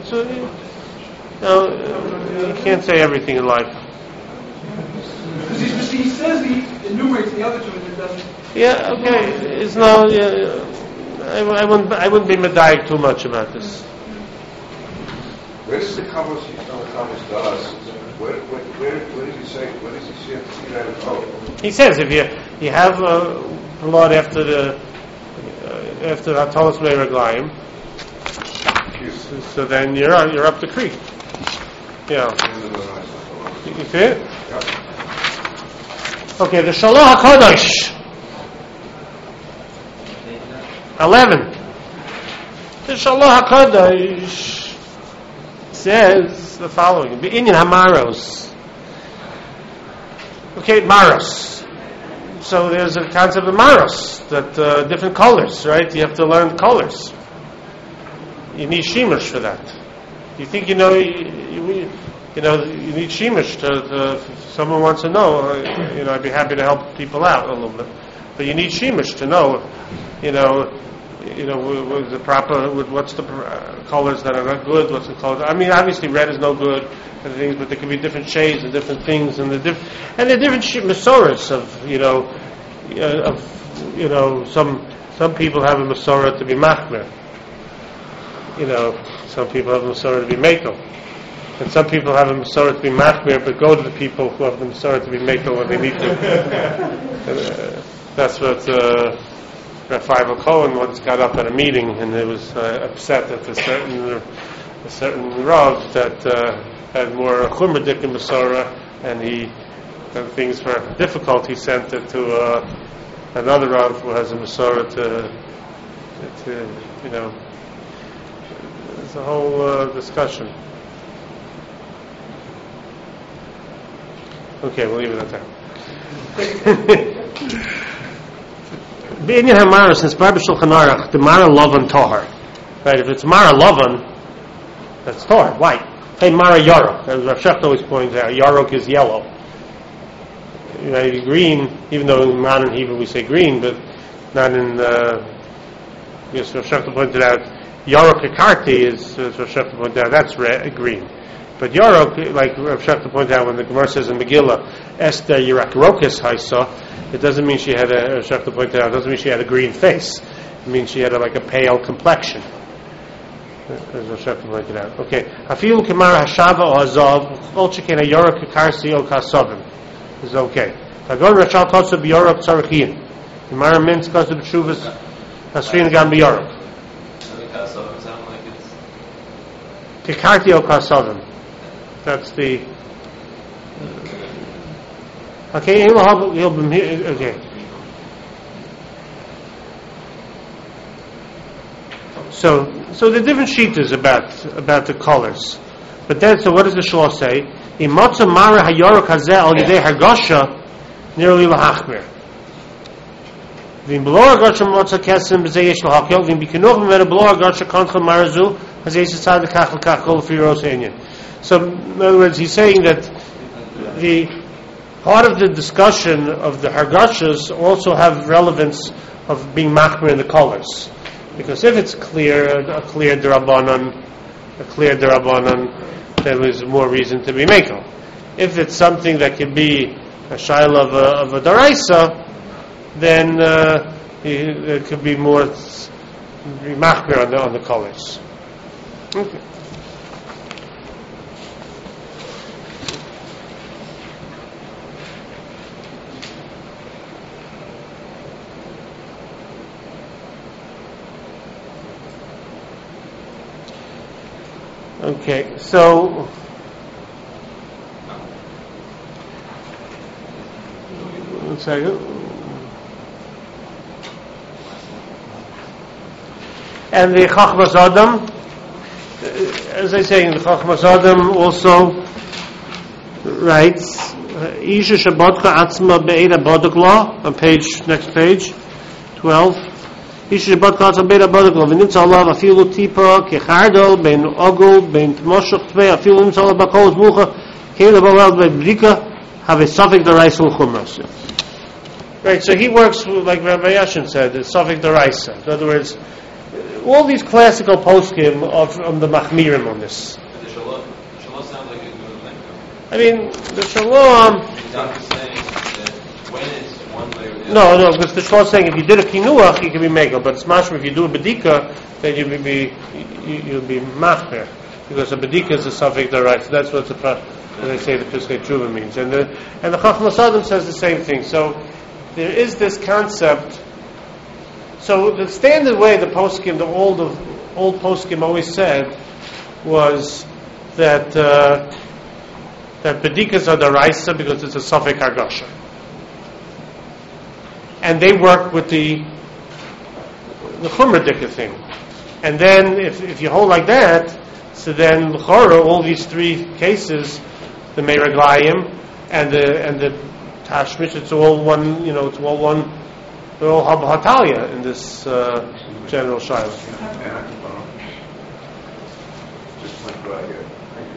You can't say everything in life. Because he says he enumerates the other two and it doesn't. Yeah, okay. It's no. I wouldn't be medayik too much about this. Where does the Kamos Das? Where does he say? Where does he see that? He says if you have blood after Hatalas Mei Reglayim, so then you're up the creek. Yeah. You see it? Yeah. Okay, the Shalah HaKadosh. 11. The Shalah HaKadosh says the following: B'inyan hamaros. Okay, maros. So there's a concept of maros that different colors, right? You have to learn colors. You need shimush for that. You think you need shimush to if someone wants to know. I'd be happy to help people out a little bit, but you need shimush to know. With the proper, with what's the colors that are not good, what's the colors. I mean, obviously red is no good and things, but there can be different shades and different things, and the different masoras of some some people have a Masorah to be Machmer. Some people have a Masorah to be Mekel. And some people have a Masorah to be Machmer, but go to the people who have the Masorah to be Mekel when they need to. That's what Raphael Cohen once got up at a meeting, and he was upset at a certain Rav that had more Chumradik in Masorah, and he, when things were difficult, he sent it to another Rav who has a Masorah to it's a whole discussion. Okay, we'll leave it at that. B'inyan Hamara, since Barb Shulchan Aruch, the Mara Lavan Tahar. Right, if it's Mara Lavan, that's Tahar, white. Hey, Mara Yarok, as Rav Shecht always points out, Yarok is yellow. Green, even though in modern Hebrew we say green, but not in, yes, Rav Shecht pointed out, Yarok Ekarti is, as Rav Shecht pointed out, that's green. But Yarok, like Rav Shecht pointed out when the Gemara says in Megillah, Esther Yerakrokas Haisa, it doesn't mean she had Rav Shecht pointed out, it doesn't mean she had a green face. It means she had like a pale complexion. As Rav Shecht pointed out. Okay. Afilu Kemar Hashava or Hazav, Olchikin a Yarok Ekarsi o Kasavim. Is okay. Tagon Rachal Kotsa B'Yorok Tzarachin. Gemara Minsk Kotsa B'Shuvas Hasrin Gam B'Yorok. Kasavim sound like it's... Kekarti o Kasavim. That's the... Okay, he'll be here. Okay. So the different sheet is about the colors. But then, so what does the Shloh say? Imotza mara hayorok hazeh al yidei hargosha nearly lahachmer. V'im below hargosha motza kesem b'zeh yesh lahakil v'im b'kinuch v'mera below hargosha konchel marazu hazeh yesh tzad l'kach l'kach kol l'firos einyan. So in other words, he's saying that the part of the discussion of the hargoshas also have relevance of being machmer in the colors. Because if it's clear, a clear derabanan, then there's more reason to be mekel. If it's something that can be a shaila of a daraisa, then it could be more machmer on the colors. Okay. Okay, so one second. And the Chachmas Adam, as I say, the Chachmas Adam also writes, Isha Shabbatka Atzma Be'eda Bodakla, on next page, 12. Isha Shabbat Katzal Beida Bodakla, V'nimtza Allah Afilu Tipa Kechardol Ben Ogul Ben Tmoshach Tvei Afilu Nimtza Allah Bakol Zmucha Kela Bawel Brika have a Safek Daraisa L'Chumras. Right, so he works like Rabbi Yashin said, the Safek Daraisa. In other words, all these classical poskim of the Machmirim on this. The Shalom sounds like it's doing like I mean, the Shalom. He's not just saying that when it's one way or the other. No, because the Shalom is saying if you did a kinuach, you can be megal. But it's mashma if you do a bedika, then you'll be machmer, because a bedika is a suffix daraisa. That's what they say the Piskei Tshuva means. And the Chachmas Adam says the same thing. So there is this concept. So the standard way the poskim, the old poskim always said was that bedikas are daraisa because it's a suffix hargasha. And they work with the Chumradika thing. And then if you hold like that, so then l'chora, all these three cases, the Meiraglayim and the Tashmish, it's all one, they're all Hatalia in this general Shiloh. Just went right here.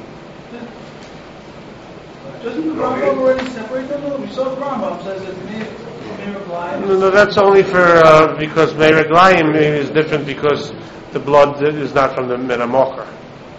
Doesn't the Rambam already separate them? We saw the Rambam says that No, that's only for because Meiraglayim is different because the blood is not from the Menamocher.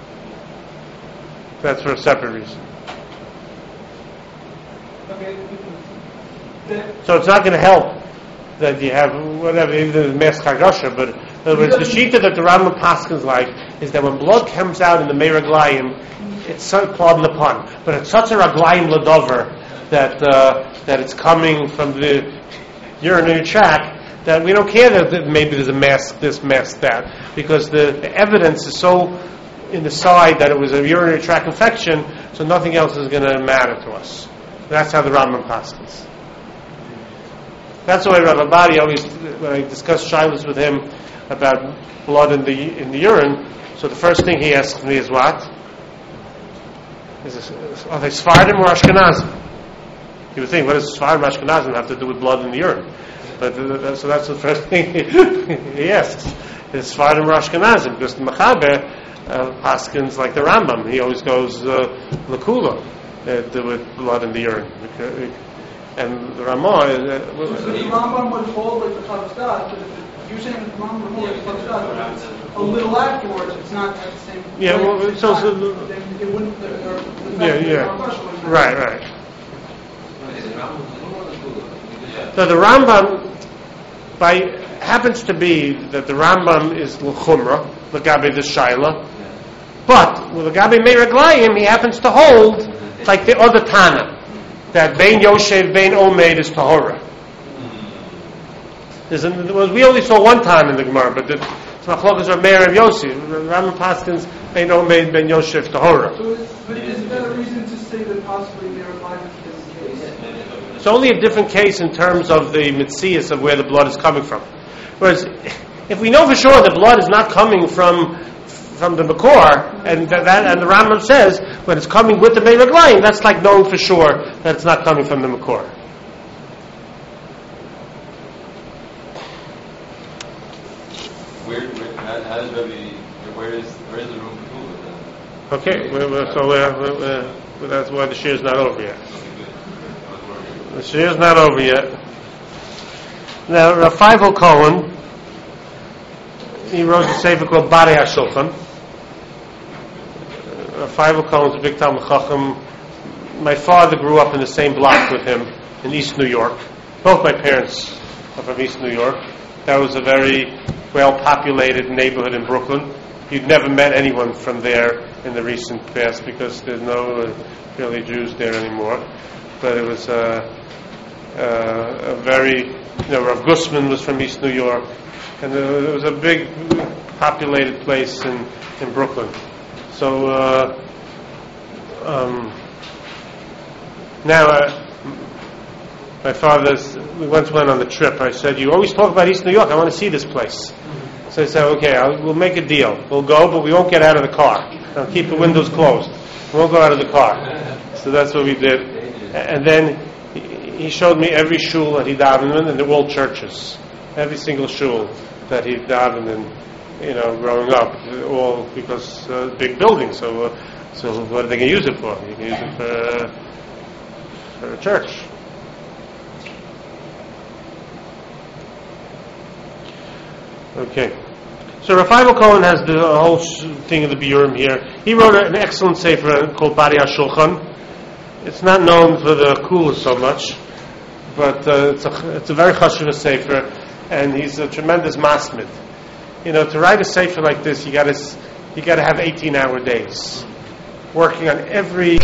That's for a separate reason. Okay. So it's not going to help that you have whatever, even the Mes Chagasha, but in other words, the shita that the Rambam Paskins like is that when blood comes out in the Mei Raglayim, it's so pardon the pun, but it's such a Raglayim Ladover that it's coming from the urinary tract that we don't care that maybe there's a mask this, mask that, because the evidence is so in the side that it was a urinary tract infection, so nothing else is going to matter to us. That's how the Rambam Paskins. That's why Rabbi Badi always, when I discuss shilas with him about blood in the urine, so the first thing he asks me is what? Are they Sephardim or Ashkenazim? You would think, what does Sephardim or Ashkenazim have to do with blood in the urine? But so that's the first thing he asks. Is Sephardim or Ashkenazim? Because the Mechaber Paskins, like the Rambam, he always goes Lakula with blood in the urine. And the Ramah so the Rambam would hold like the Chavos Da'at, but if you're saying that the Rambam would hold like the Chavos Da'at, a little afterwards, it's not at the same. Yeah, well, then it wouldn't. Right. So the Rambam happens to be that the Rambam is l'chumra, l'gabe the shaila, but with l'gabe Mei Raglayim, he happens to hold like the other Tana, that Bein Yoshev, Bein Omeid is Tahora. We only saw one time in the Gemara, but the Machlokas are Meir of Yossi. Rambam Paskins, Bein Omeid, Bein Yoshev, Tahora. So is that a reason to say that possibly Meir of Life is the case? It's only a different case in terms of the mitzias of where the blood is coming from. Whereas, if we know for sure the blood is not coming from the Makor, and the Rambam says when it's coming with the Mei Raglayim, that's like knowing for sure that it's not coming from the Makor. Where is the room for Kula then? Okay, that's why the shir is not over yet. The shir is not over yet. Now, Rav Feivel Cohen, he wrote a sefer called Barei HaShulchan. Rav Feivel Cohen is a big Talmid Chacham. My father grew up in the same block with him in East New York. Both my parents are from East New York. That was a very well-populated neighborhood in Brooklyn. You'd never met anyone from there in the recent past because there's no really Jews there anymore. But it was a very, Rav Gusman was from East New York, and it was a big populated place in Brooklyn. So now my we once went on the trip. I said, "You always talk about East New York. I want to see this place." So I said, "Okay, we'll make a deal. We'll go, but we won't get out of the car. I'll keep the windows closed. We won't go out of the car." So that's what we did. And then he showed me every shul that he davened in, and they're all churches. Every single shul that he davened in, growing up, all because big buildings. So what are they going to use it for? You can use it for a church. Okay. So Rav Feivel Cohen has the whole thing of the Biurim here. He wrote an excellent sefer called Barei HaShulchan. It's not known for the Kula so much, but it's a very chashuv sefer, and he's a tremendous masmid. To write a sefer like this, you got to have 18-hour days, working on every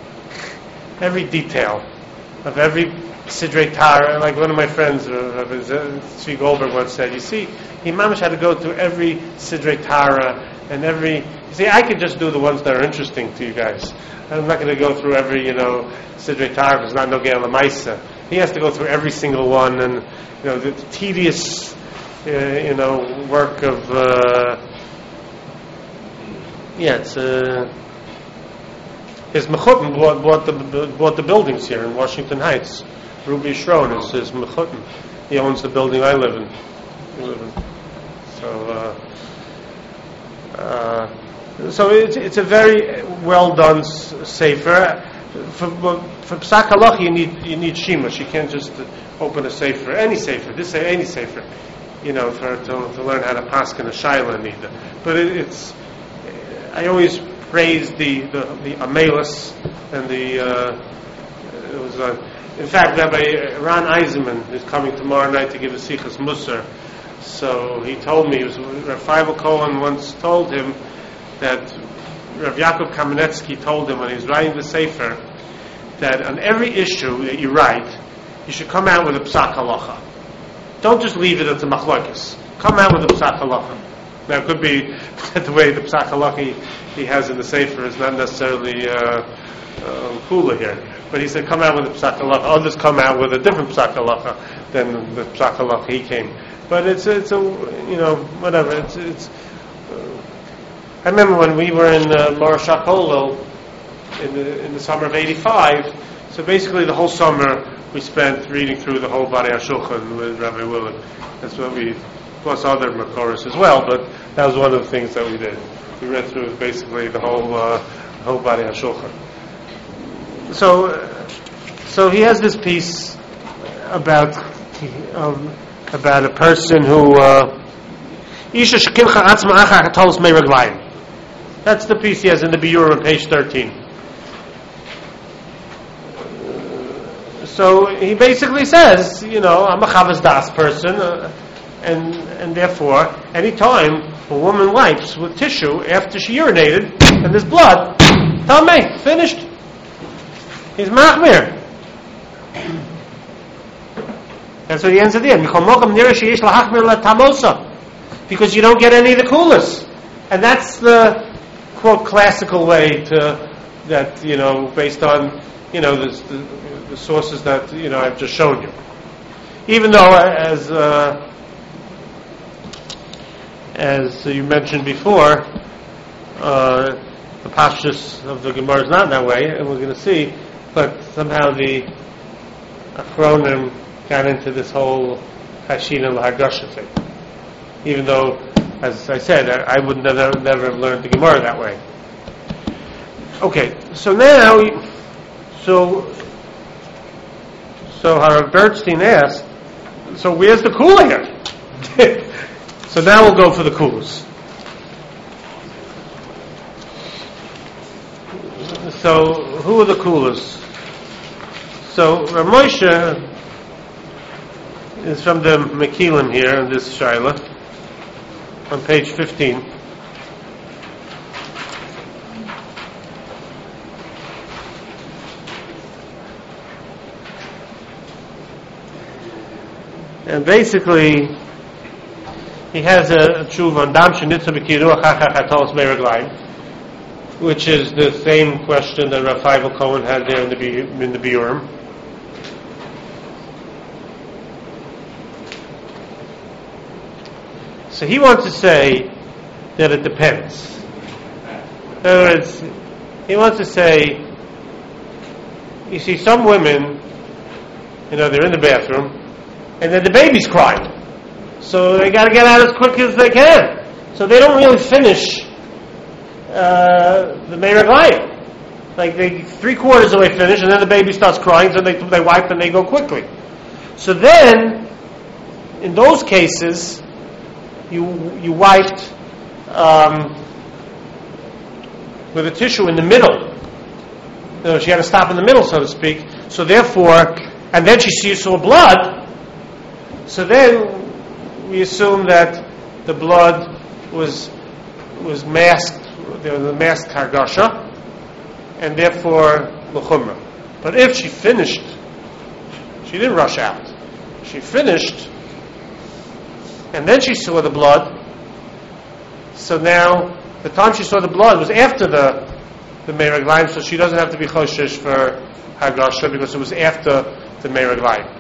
detail of every Sidrei Torah. Like one of my friends, Tzvi Goldberg, once said, "You see, he mamish had to go through every Sidrei Torah and every. You see, I could just do the ones that are interesting to you guys. I'm not going to go through every, Sidrei Torah. It's not Nogei L'Maisa. He has to go through every single one, and the tedious, work of. It's. His mechutin bought the buildings here in Washington Heights. Ruby Schroen is his mechutin. He owns the building I live in. So it's a very well done sefer. For Psak Halach you need shimush. You can't just open a sefer, any sefer. Any sefer, to learn how to paskin a shaila neither. But it's I always praise the Amelis and it was In fact, Rabbi Ron Eisenman is coming tomorrow night to give a Sichas Musar. So he told me, Rav Feivel Cohen once told him that Rav Yaakov Kamenetsky told him when he was writing the Sefer that on every issue that you write, you should come out with a psak halacha. Don't just leave it as a machlokes. Come out with a psak halacha. Now, it could be that the way the psak halacha he has in the Sefer is not necessarily cooler here. But he said, come out with a psak halacha. Others come out with a different psak halacha than the psak halacha he came. But it's a whatever. I remember when we were in Marash HaKolel in the summer of '85. So basically, the whole summer we spent reading through the whole Bari HaShulchan with Rabbi Willard. That's what we, plus other Makoros as well. But that was one of the things that we did. We read through basically the whole Bari HaShulchan. So he has this piece about a person who Isha Shekimcha Atzma Achar Tolos Mei Raglayim. That's the piece he has in the Biur on page 13. So he basically says, I'm a Chavas Das person, and therefore, any time a woman wipes with tissue after she urinated and there's blood, Tameh, finished. He's machmir. That's what he ends at the end. Because you don't get any of the coolers. And that's the, quote, classical way based on, the sources that, I've just shown you. Even though, as you mentioned before, the pashtus of the Gemara is not that way, and we're going to see, but somehow the Achronim got into this whole Hashina L'Hagasha thing. Even though, as I said, I would never have learned the Gemara that way. Okay, so now, so Harav Bernstein asked, so where's the cooler? So now we'll go for the coolers. So who are the coolers? So Rav Moshe is from the Mekilim here in this Shaila on page 15. And basically, he has a tshuva on Dam Shenitza B'Kiruach HaChach HaTolos Mei Raglayim, which is the same question that Rav Feivel Cohen had there in the Biurim. So he wants to say that it depends. In other words, he wants to say, you see some women, they're in the bathroom, and then the baby's crying. So they got to get out as quick as they can. So they don't really finish the Mei Raglayim. Like they 3/4 of the way finish, and then the baby starts crying, so they wipe and they go quickly. So then, in those cases, you wiped with a tissue in the middle. She had to stop in the middle, so to speak. So therefore, and then she saw blood. So then we assume that the blood was masked. There was a masked hargasha, and therefore l'chumra. But if she finished, she didn't rush out. She finished, and then she saw the blood. So now, the time she saw the blood was after the Mei Raglayim, so she doesn't have to be choshesh for hargasha because it was after the Mei Raglayim.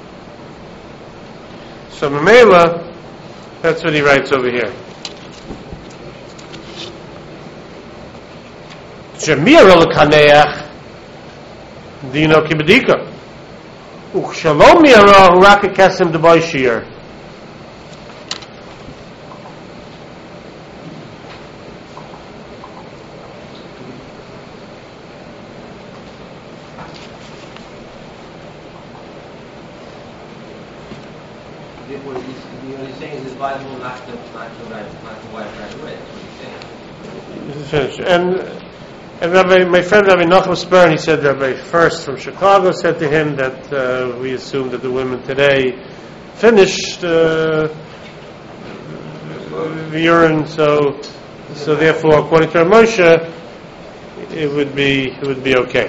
So Mamela, that's what he writes over here. Shemira l'kaneach dino kibedika. Uchshalom mira hurak kesem d'boy shir. What he's saying is it's advisable not to wipe right away. That's what he's saying. And my friend Rabbi Nachum Spern, he said Rabbi First from Chicago said to him that we assume that the women today finished the urine, so therefore, according to Moshe, it would be okay.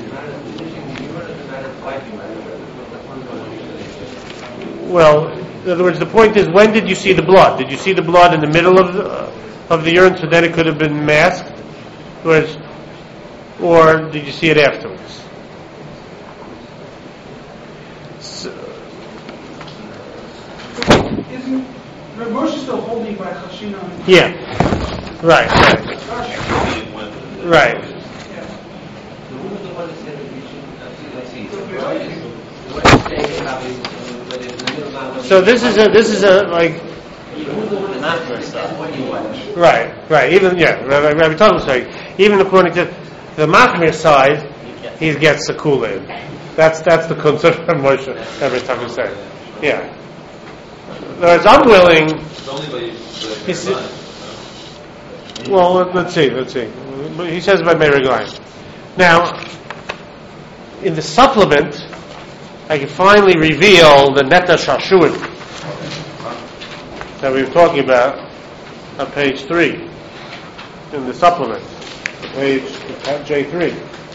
Well, in other words, the point is, when did you see the blood? Did you see the blood in the middle of the urine, so then it could have been masked, or did you see it afterwards? Isn't Moshe still holding by Chashina? Yeah. Right. Who was the one that said that we should, let's see. So this is a like. Right. Even Rabbi Talmud saying, even according to the Machmir side, he gets the Kula. That's the concept of Moshe every time he says. Yeah. In other words, I'm willing. It's only by the Well, let's see. He says by Meir Reglaim. Now, in the supplement, I can finally reveal the Neta Shashuim that we were talking about on page 3 in the supplement, page J3.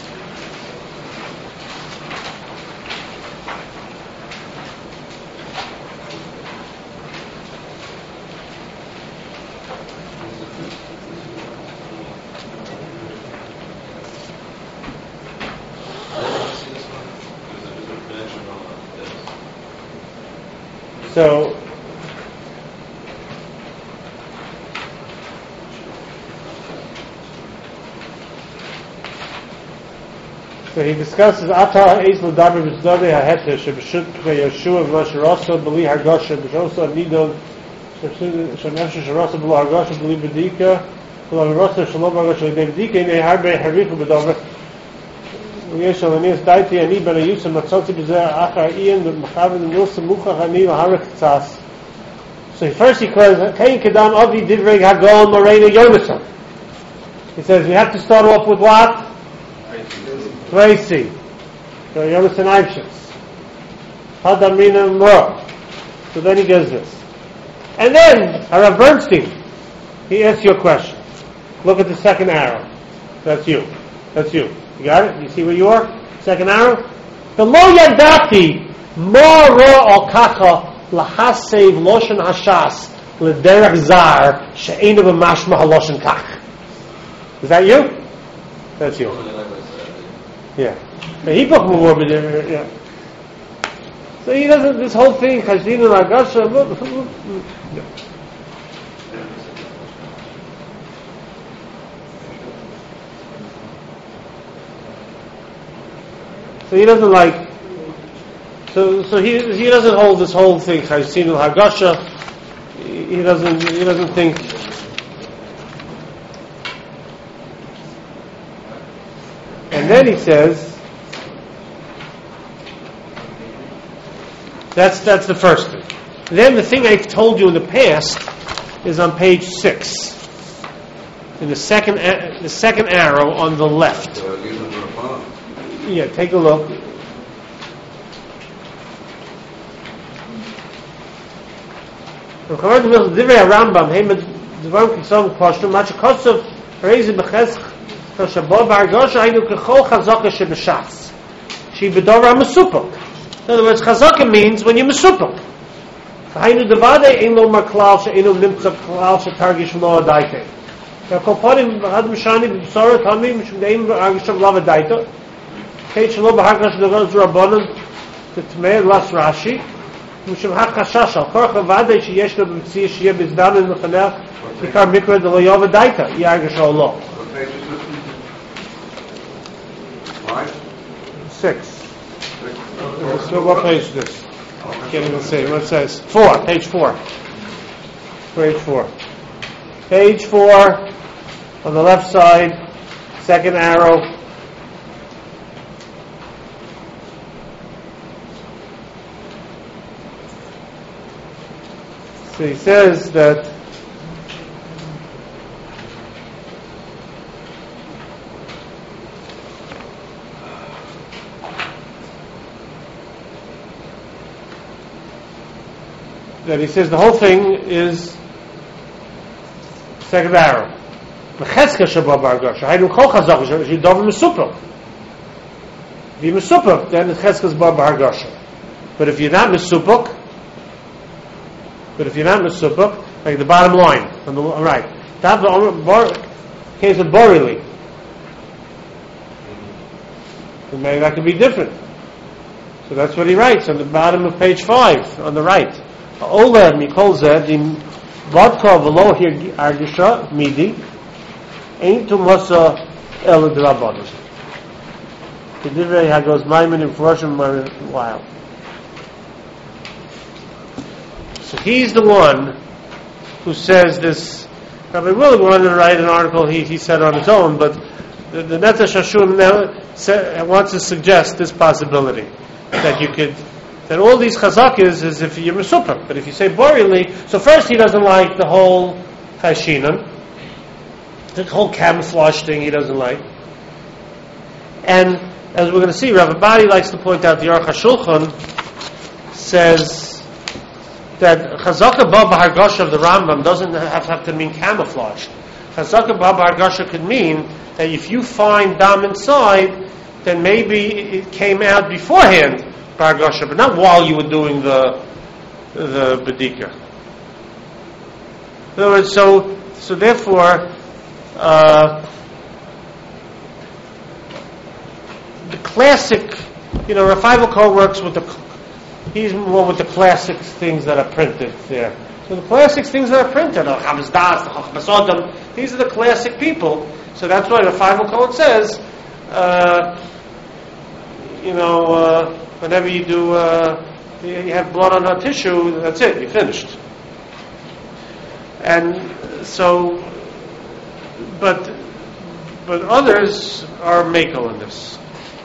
So he discusses Ata Eis L'Daber B'Zdodei HaHeter Sheb'Shut Yeshua V'Lasharasa B'Li Hargasha B'Shosa Nidon Shemesha Sharasa B'Lo Hargasha B'Li B'Dika B'Lo Hargasha Shalom Hargasha L'Dei B'Dika Inei Harbe Harichu B'Dover V'Yesh Alanias Daiti Ani Ben Ayusa Matzoti B'Zer Achar Ian B'Machaven Nilsa Muchach Ani L'Harech Tzas. So first he says Kain Kedam Avi Divrei Hagol Morena Yonason. He says we have to start off with what? Tracy. So Yonason Aibshis. Hadamrina Mro. So then he does this. And then Harav Bernstein, he asks you a question. Look at the second arrow. That's you. You got it? You see where you are? Second arrow. The lo yadati ma ra al kacha lahasev loshen hashas lederach zar she'enu b'mashma haloshen kach. Is that you? That's you. Yeah. He booked more, but yeah. So he doesn't. This whole thing, Chashdina Lagasha. So he doesn't like. So he doesn't hold this whole thing Chashdina Lagasha. He doesn't think. And then he says, that's the first thing. Then the thing I told you in the past is on page 6, in the second arrow on the left. Yeah, take a look. She bedora mesupok. In other words, chazaka means when you're mesupok. Hainu devade ein lo maklal she'enu nimtza klal she'targish lo adaita. Kolponim had mishani b'sora tami mishmdeim argishav lava daita. Kate shelo b'hargash degoz rabbanon t'tmei las Rashi. Mishum hakashash al korach avade sheyesh lo b'mtziyah sheyeh b'zdam in l'chanel tikar mikra de lo yova daita yargish lo. 6. So what page is this? I can't even say what it says. 4. Page 4. Page 4. Page 4 on the left side, second arrow. So he says that that he says the whole thing is second arrow. L'cheska sheba bargasha. Hainu kol chazak shidov mesupel. If you're mesupel, then the cheska is bar bargasha. But if you're not mesupel, like the bottom line on the right, that case of borili. So maybe that could be different. So that's what he writes on the bottom of page 5 on the right. Oler mikol zeh dim vodka v'lo argisha midi ein tumasa el drabanos. The divrei hagos maimin in Russian while. So he's the one who says this. Rabbi Willig wanted to write an article he said on his own, but the Netzach Hashum now wants to suggest this possibility that you could, that all these chazakis is if you're mesupah, but if you say borili, so first he doesn't like the whole chashinan, the whole camouflage thing he doesn't like, and as we're going to see, Rav Abadi likes to point out the Aruch HaShulchan says that chazaka ba b'hargasha of the Rambam doesn't have to mean camouflage. Chazaka ba b'hargasha could mean that if you find dam inside, then maybe it came out beforehand, b'hargasha, but not while you were doing the bedika. In other words, so therefore, the classic, Raphael Koh works with he's more with the classic things that are printed there. So the classic things that are printed, the Chamazdas, the Chachmas Adam, these are the classic people. So that's why Raphael Koh says, whenever you do, you have blood on a tissue, that's it, you're finished. And so, but others are mako in this,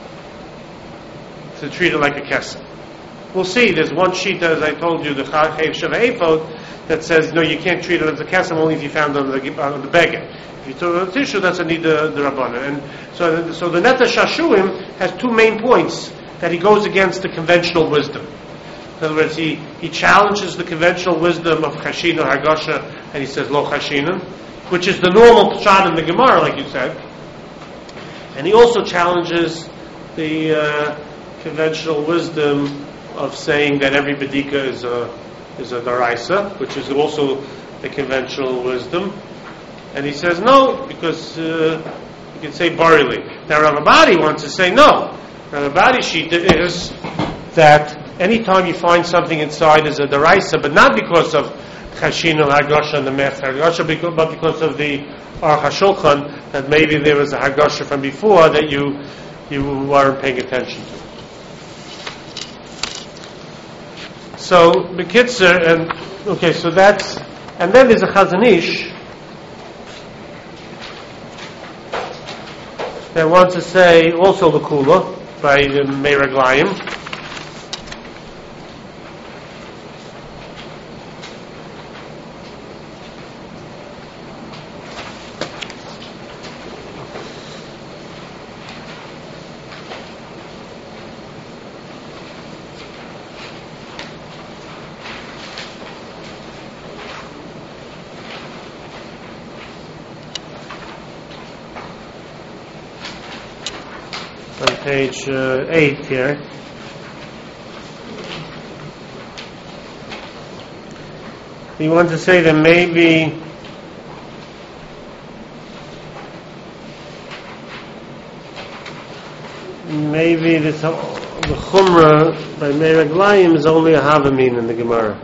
to treat it like a kesem. We'll see, there's one sheet, as I told you, the Chayev Sheva Ephod, that says, you can't treat it as a kesem only if you found it on the beggar. If you took a tissue, that's a nida the Rabbana. And so the Netzach Hashum has two main points that he goes against the conventional wisdom. In other words, he challenges the conventional wisdom of Chashina Hargasha, and he says Lo Chashina, which is the normal pshat in the Gemara, like you said. And he also challenges the conventional wisdom of saying that every bedika is a daraisa, which is also the conventional wisdom. And he says no, because you can say barili. Now Rav Abadi wants to say no. Rav Abadi's shita is that anytime you find something inside is a daraisa, but not because of chashina hargasha and the meth hargasha, but because of the Aruch HaShulchan, that maybe there was a hargasha from before that you weren't paying attention to. So Bekitzer, so that's, and then there's a Chazon Ish that wants to say also the Kula by the Meir Aglayim. Page 8 here. He wants to say that maybe the Chumrah by Meir Aglayim is only a Havamin in the Gemara.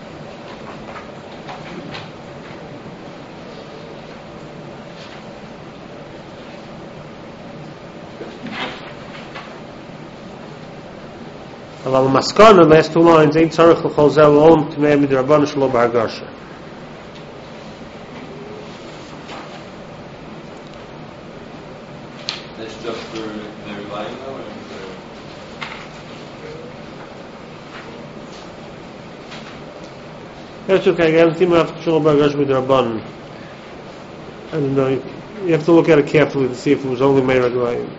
But Maskana, the last two lines, ain't tzarich l'chol zeh l'om t'mei midrabban shelo b'hargasha. That's just for the relying though, or That's okay. I don't think we have to shelo b'hargasha midrabban. I don't know. You have to look at it carefully to see if it was only Meir Aglayim.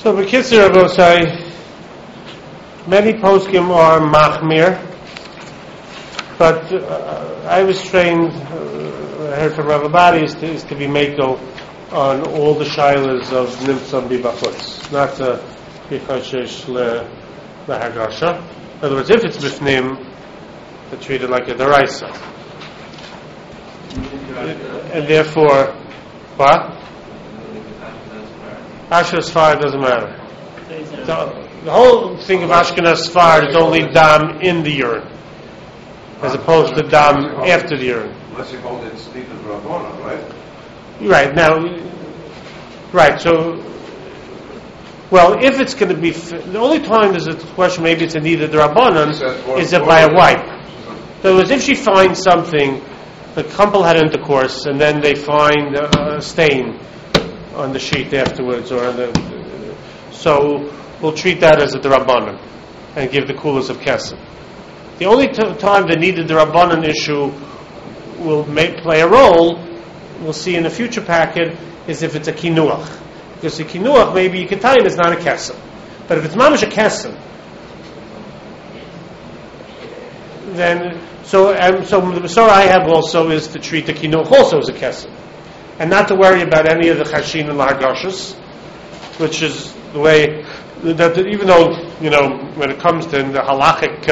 So, B'kitzur Rabosai, many poskim are machmir, but I was trained, I heard from Rav Abadi, is to be meko on all the shilas of nimtzam bibachutz, not to be choshesh lehagasha. In other words, if it's bifnim, to treat it like a deraisa. And therefore, what? Ashkenaz Sfard doesn't matter. The whole thing of Ashkenaz Sfard is only dam in the urine, as opposed to dam after the urine. Unless you hold it steep as Rabbana, right? Right, now, right, so, well, if it's going to be, the only time there's a question, maybe it's a need of the Rabbanan, is it by a wipe. In other words, if she finds something, the couple had intercourse, and then they find a stain on the sheet afterwards, or on the, so we'll treat that as a Rabbanan, and give the kulas of Kesem. The only time the need of the Rabbanan issue will play a role, we'll see in the future packet, is if it's a kinuach. Because the kinuach, maybe you can tell him it's not a kesem. But if it's mamash a kesem, then, so the Besora I have also is to treat the kinuach also as a kesem. And not to worry about any of the chashin and lahargashas, which is the way, that even though, when it comes to the halachic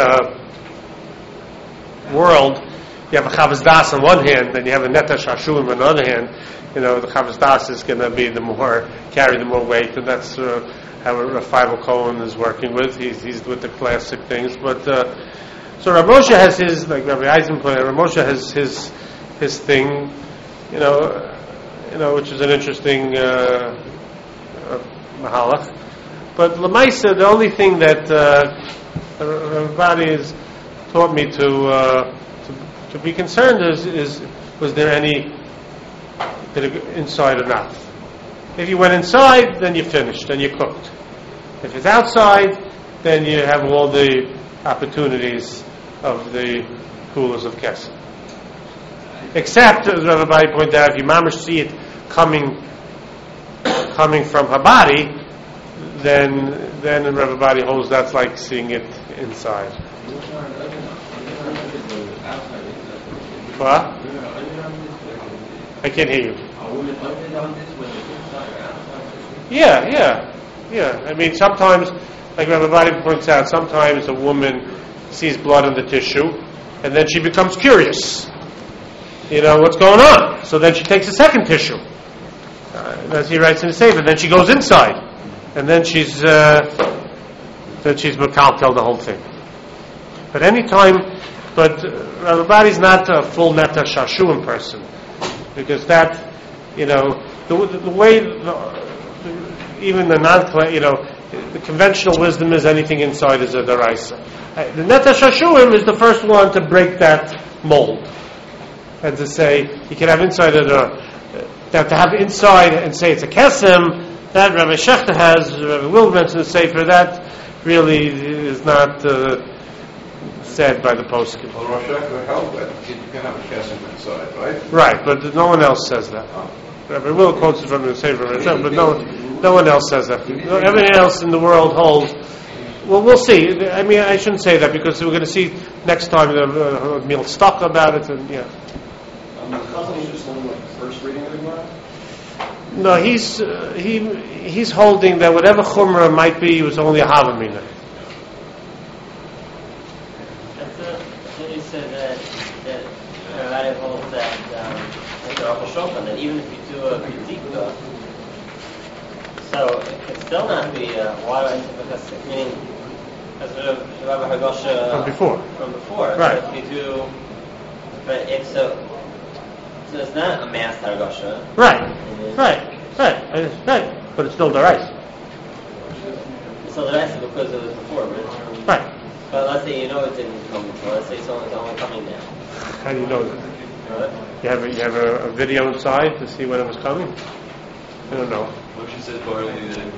world, you have a Chavaz Das on one hand, and you have a Netash Hashuim on the other hand. The Chavaz Das is going to be carry the more weight, and that's how Rafael Cohen is working with. He's with the classic things. But so Rav Moshe has his, like Rabbi Eisenberg, Rav Moshe has his thing, which is an interesting mahalach. But Lamaisa, the only thing that everybody has taught me to be concerned is was there any inside or not? If you went inside, then you finished, then you cooked. If it's outside, then you have all the opportunities of the kulas of kesem. Except, as Rabbi Bai pointed out, if you mamish see it coming from her body, then Rabbi Bai holds that's like seeing it inside. What? I can't hear you. Yeah. I mean, sometimes, like Rabbi Badi points out, sometimes a woman sees blood in the tissue, and then she becomes curious. What's going on? So then she takes a second tissue. As he writes in the Sefer, then she goes inside, and then she's mekalkel the whole thing. But Rabbi Badi's not a full neta shashuim person, because that, the way, even the the conventional wisdom is anything inside is a deraisa. The neta shashuim is the first one to break that mold, and to say you can have inside that to have inside and say it's a kesem. That Rabbi Shechter has, Rabbi Will mentioned the Sefer, that really is not said by the poskim. Well, Rosh Hashanah held that you can have a kesem inside, right? Right, but no one else says that. Rabbi Will quotes it from the Sefer, but no one else says that. Everything else in the world holds. Well, we'll see. I mean, I shouldn't say that because we're going to see next time Mil Stock about it, and yeah. Just holding like the first reading of the Gemara? No, he's holding that whatever chumrah might be was only a havamina. You said that Rabbi holds that that even if you do a kritika, so it could still not be why because meaning as Rabbi Hagosha from before. Right. So if you do, but if so it's not a mass Hagosha. Right. But it's still the rice. So the rest is because it was before, right? But let's say it didn't come before. Let's say it's only coming now. How do you know that? What? You have a video inside to see when it was coming? I don't know. What she said barley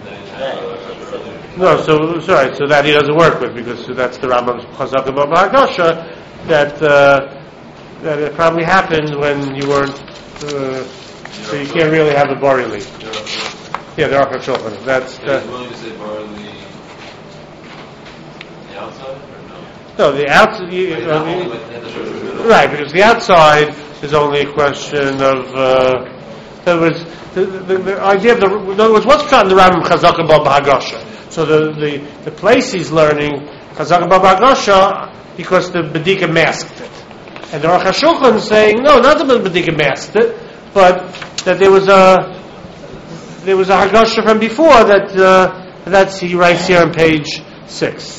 No, so that he doesn't work with, because that's the Rambam's Chazak about Hagosha, that it probably happened when you weren't, so you can't really have a bari leaf. Yeah, the Aruch HaShulchan. That's So he's willing to say borrow the outside, or no? no, the outside. Not only with the middle. Right, because the outside is only a question of. In other words, the idea of in other words, what's taught in the Rambam Chazaka Bab Hagasha? So the place he's learning Chazaka Bab Hagasha because the Bedika masked it, and the Aruch HaShulchan is saying no, not that the Bedika masked it, but that there was a Hagasha from before that's he writes here on page 6.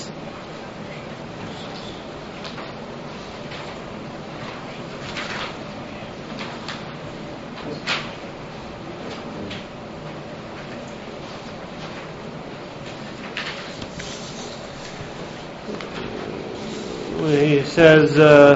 He says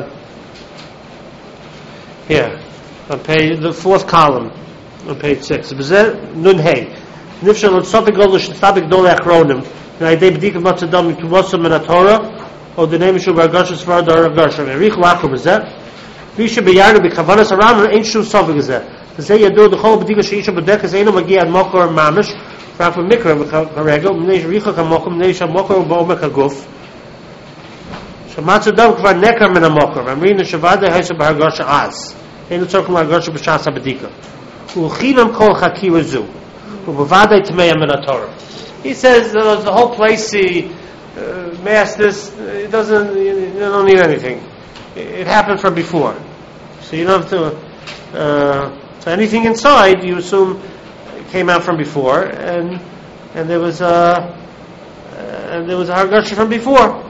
here on page the fourth column on page 6. Nun hey. Nifshal on Sofik Golish Stabik Dole Achronim. Na idei b'dikah matzadam mituvosam min haTorah or the name Yishuv Bargashas Svar Dar Garsham. Erich Lakum Bezeh. Visha b'yarnu b'kavanas Aram ain't Shuv Sofik Bezeh. Zeh Yadu the whole b'dikah sheisha b'dek is Eino Magi ad Mokor Mamish. Rak v'mikra v'karegel. Mnei Richa kamokum. Mnei Shamokor v'omek haguf. Matzadam kvar nekar min hamokar. Amrin shavada ha'isa b'hargasha az. Ein tzorkum hargasha b'shas habedika. U'chinam kol chakira zu. U'bavadai tmeya min haTorah. He says the whole place he masked this. It doesn't. You don't need anything. It happened from before, so you don't have to. So anything inside, you assume it came out from before, and there was a hargasha from before.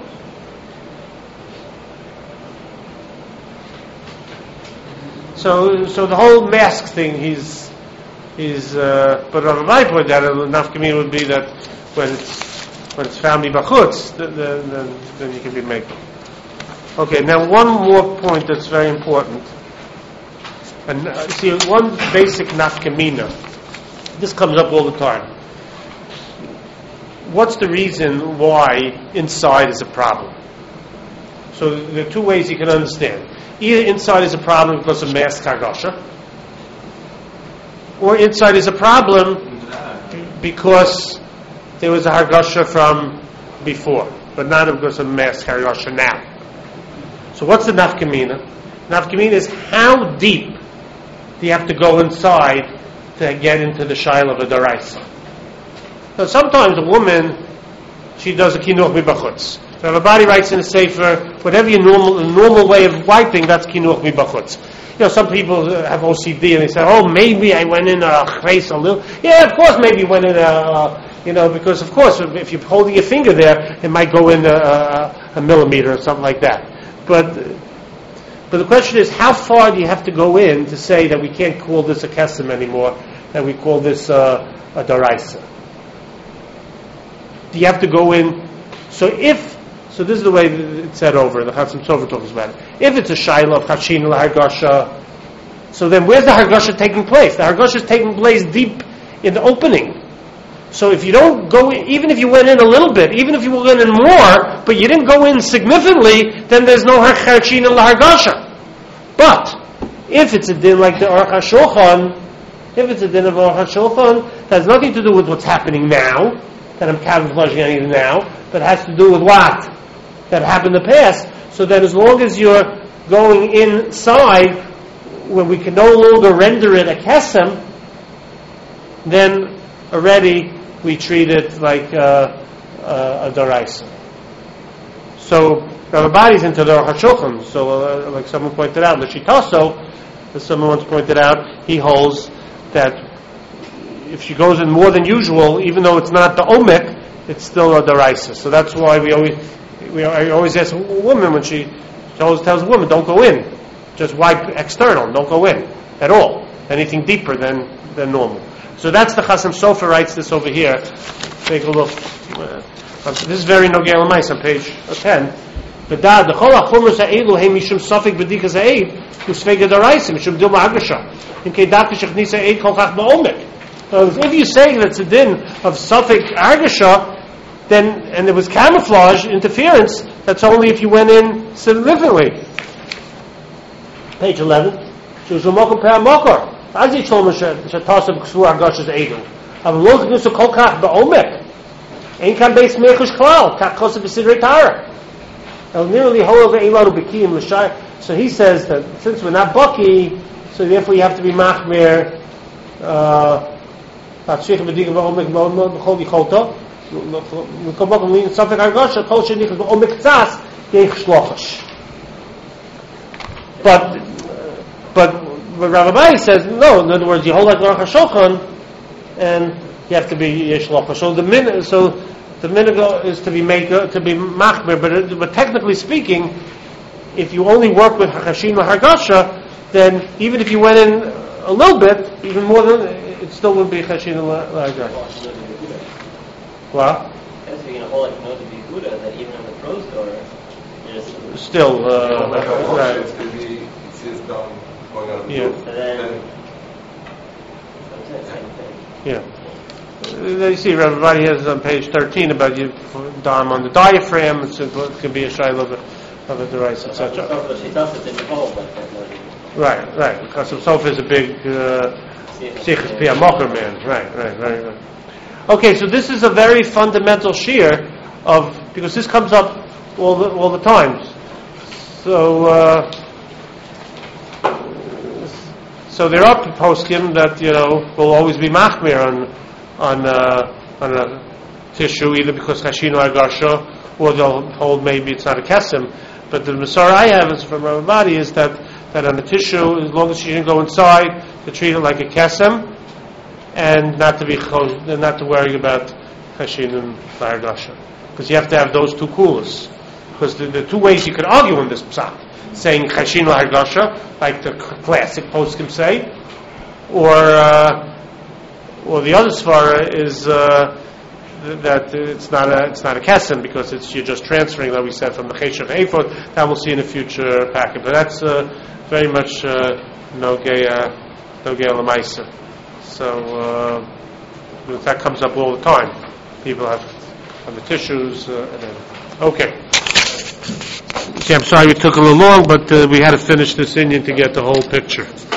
So the whole mask thing, he's but on my point that nafkamina would be that when it's family bachutz, then you can be making. Okay, now one more point that's very important, and see one basic nafkamina. This comes up all the time. What's the reason why inside is a problem? So there are two ways you can understand. Either inside is a problem because of mask hargasha, or inside is a problem because there was a hargasha from before, but not because of mask hargasha now. So what's the nafkamina? Nafkamina is how deep do you have to go inside to get into the shaila of a daraisa. So sometimes a woman, she does a kinuch mibachutz. So if a body writes in a sefer, whatever your normal way of wiping, that's kinuch mibachutz. Some people have OCD and they say, oh, maybe I went in a chreis a little. Yeah, of course, maybe you went in because of course, if you're holding your finger there, it might go in a millimeter or something like that. But the question is, how far do you have to go in to say that we can't call this a kesem anymore, that we call this a daraisa? Do you have to go in? So this is the way it's said over. The Chatzim Sofer talks about it. If it's a shaila of chachin l'hargasha, so then where's the hargasha taking place? The hargasha is taking place deep in the opening. So if you don't go in, even if you went in a little bit, even if you went in more, but you didn't go in significantly, then there's no chachin l'hargasha. But if it's a din like the Aruch HaShulchan, if it's a din of Aruch HaShulchan, that has nothing to do with what's happening now, that I'm camouflaging anything now, but has to do with what? That happened in the past. So that as long as you're going inside, when we can no longer render it a kesem, then already we treat it like a daraisa. So everybody's into the Aruch HaShulchan. So like someone pointed out, the Shitaso, as someone once pointed out, he holds that if she goes in more than usual, even though it's not the omek, it's still a daraisa. So that's why I always ask a woman when she always tells a woman, don't go in. Just wipe external, don't go in at all. Anything deeper than normal. So that's the Chassam Sofer writes this over here. Take a look. This is very Nogei L'Mais on page 10. V'dad, the Chol HaChumros ha'elu he mishum sofik b'dikas ha'ed u'svega daraisa mishum dilma hagasha. In keidak v'shechnisa ha'ed kol chach ba'omek. So if you say that it's a din of sofik hagasha, then, and there was camouflage, interference, that's only if you went in significantly. Page 11. Shuzumokam pe'amokar. As he told me, shetasab ksur hagasha's edu. אבל לא נכנסו כל כך בעומק. אין כאן בייס מייחוש כלל, כך כוסף בסדרי טהרה. El nearly whole of Eilaru Bekim L'shai. So he says that since we're not Baki, so therefore you have to be Machmir, Patshich B'digim V'omek B'chol Yicholto, L'kol Bokum L'in Sofek Argosha, Kol Shenichas B'omek Tzas, Yeich Shlochash. But Rabbi says, no, in other words, you hold like Aruch HaShulchan, and you have to be Yesh Shlochash. So the minhag is to be machmir, but technically speaking, if you only work with Chashin L'Hargasha, then even if you went in a little bit, even more than, it still would be Chashin L'Hargasha. What? Because you're going to hold like no to be Buddha, that even in the pros door, there's still, right. It's going to be down, going out of the Yeah. roof. So then, same thing. Yeah. You see, everybody has on page 13 about you dam on the diaphragm. It can be a shiloh of a device, etc. So she tells us in the hole, but Right. Because Sofa is a big Sichas Pia Mocher man. Right. Okay, so this is a very fundamental shear because this comes up all the time. So there are poskim that will always be machmir on a tissue, either because Chashin or Argasha, or they'll hold maybe it's not a kesem. But the Masar I have is from Rabbi is that on a tissue, as long as she can go inside, to treat it like a kesem, and not to worry about Chashin and Argasha, because you have to have those two kulas. Because the two ways you could argue in this psak, saying Chashin or Argasha, like the classic poskim say, or the other svara is that it's not a kesem because you're just transferring, like we said, from the cheshach ephod. That we'll see in a future packet, but that's very much nogea lemaisa. So that comes up all the time. People have the tissues. Okay. I'm sorry we took a little long, but we had to finish this Indian to get the whole picture.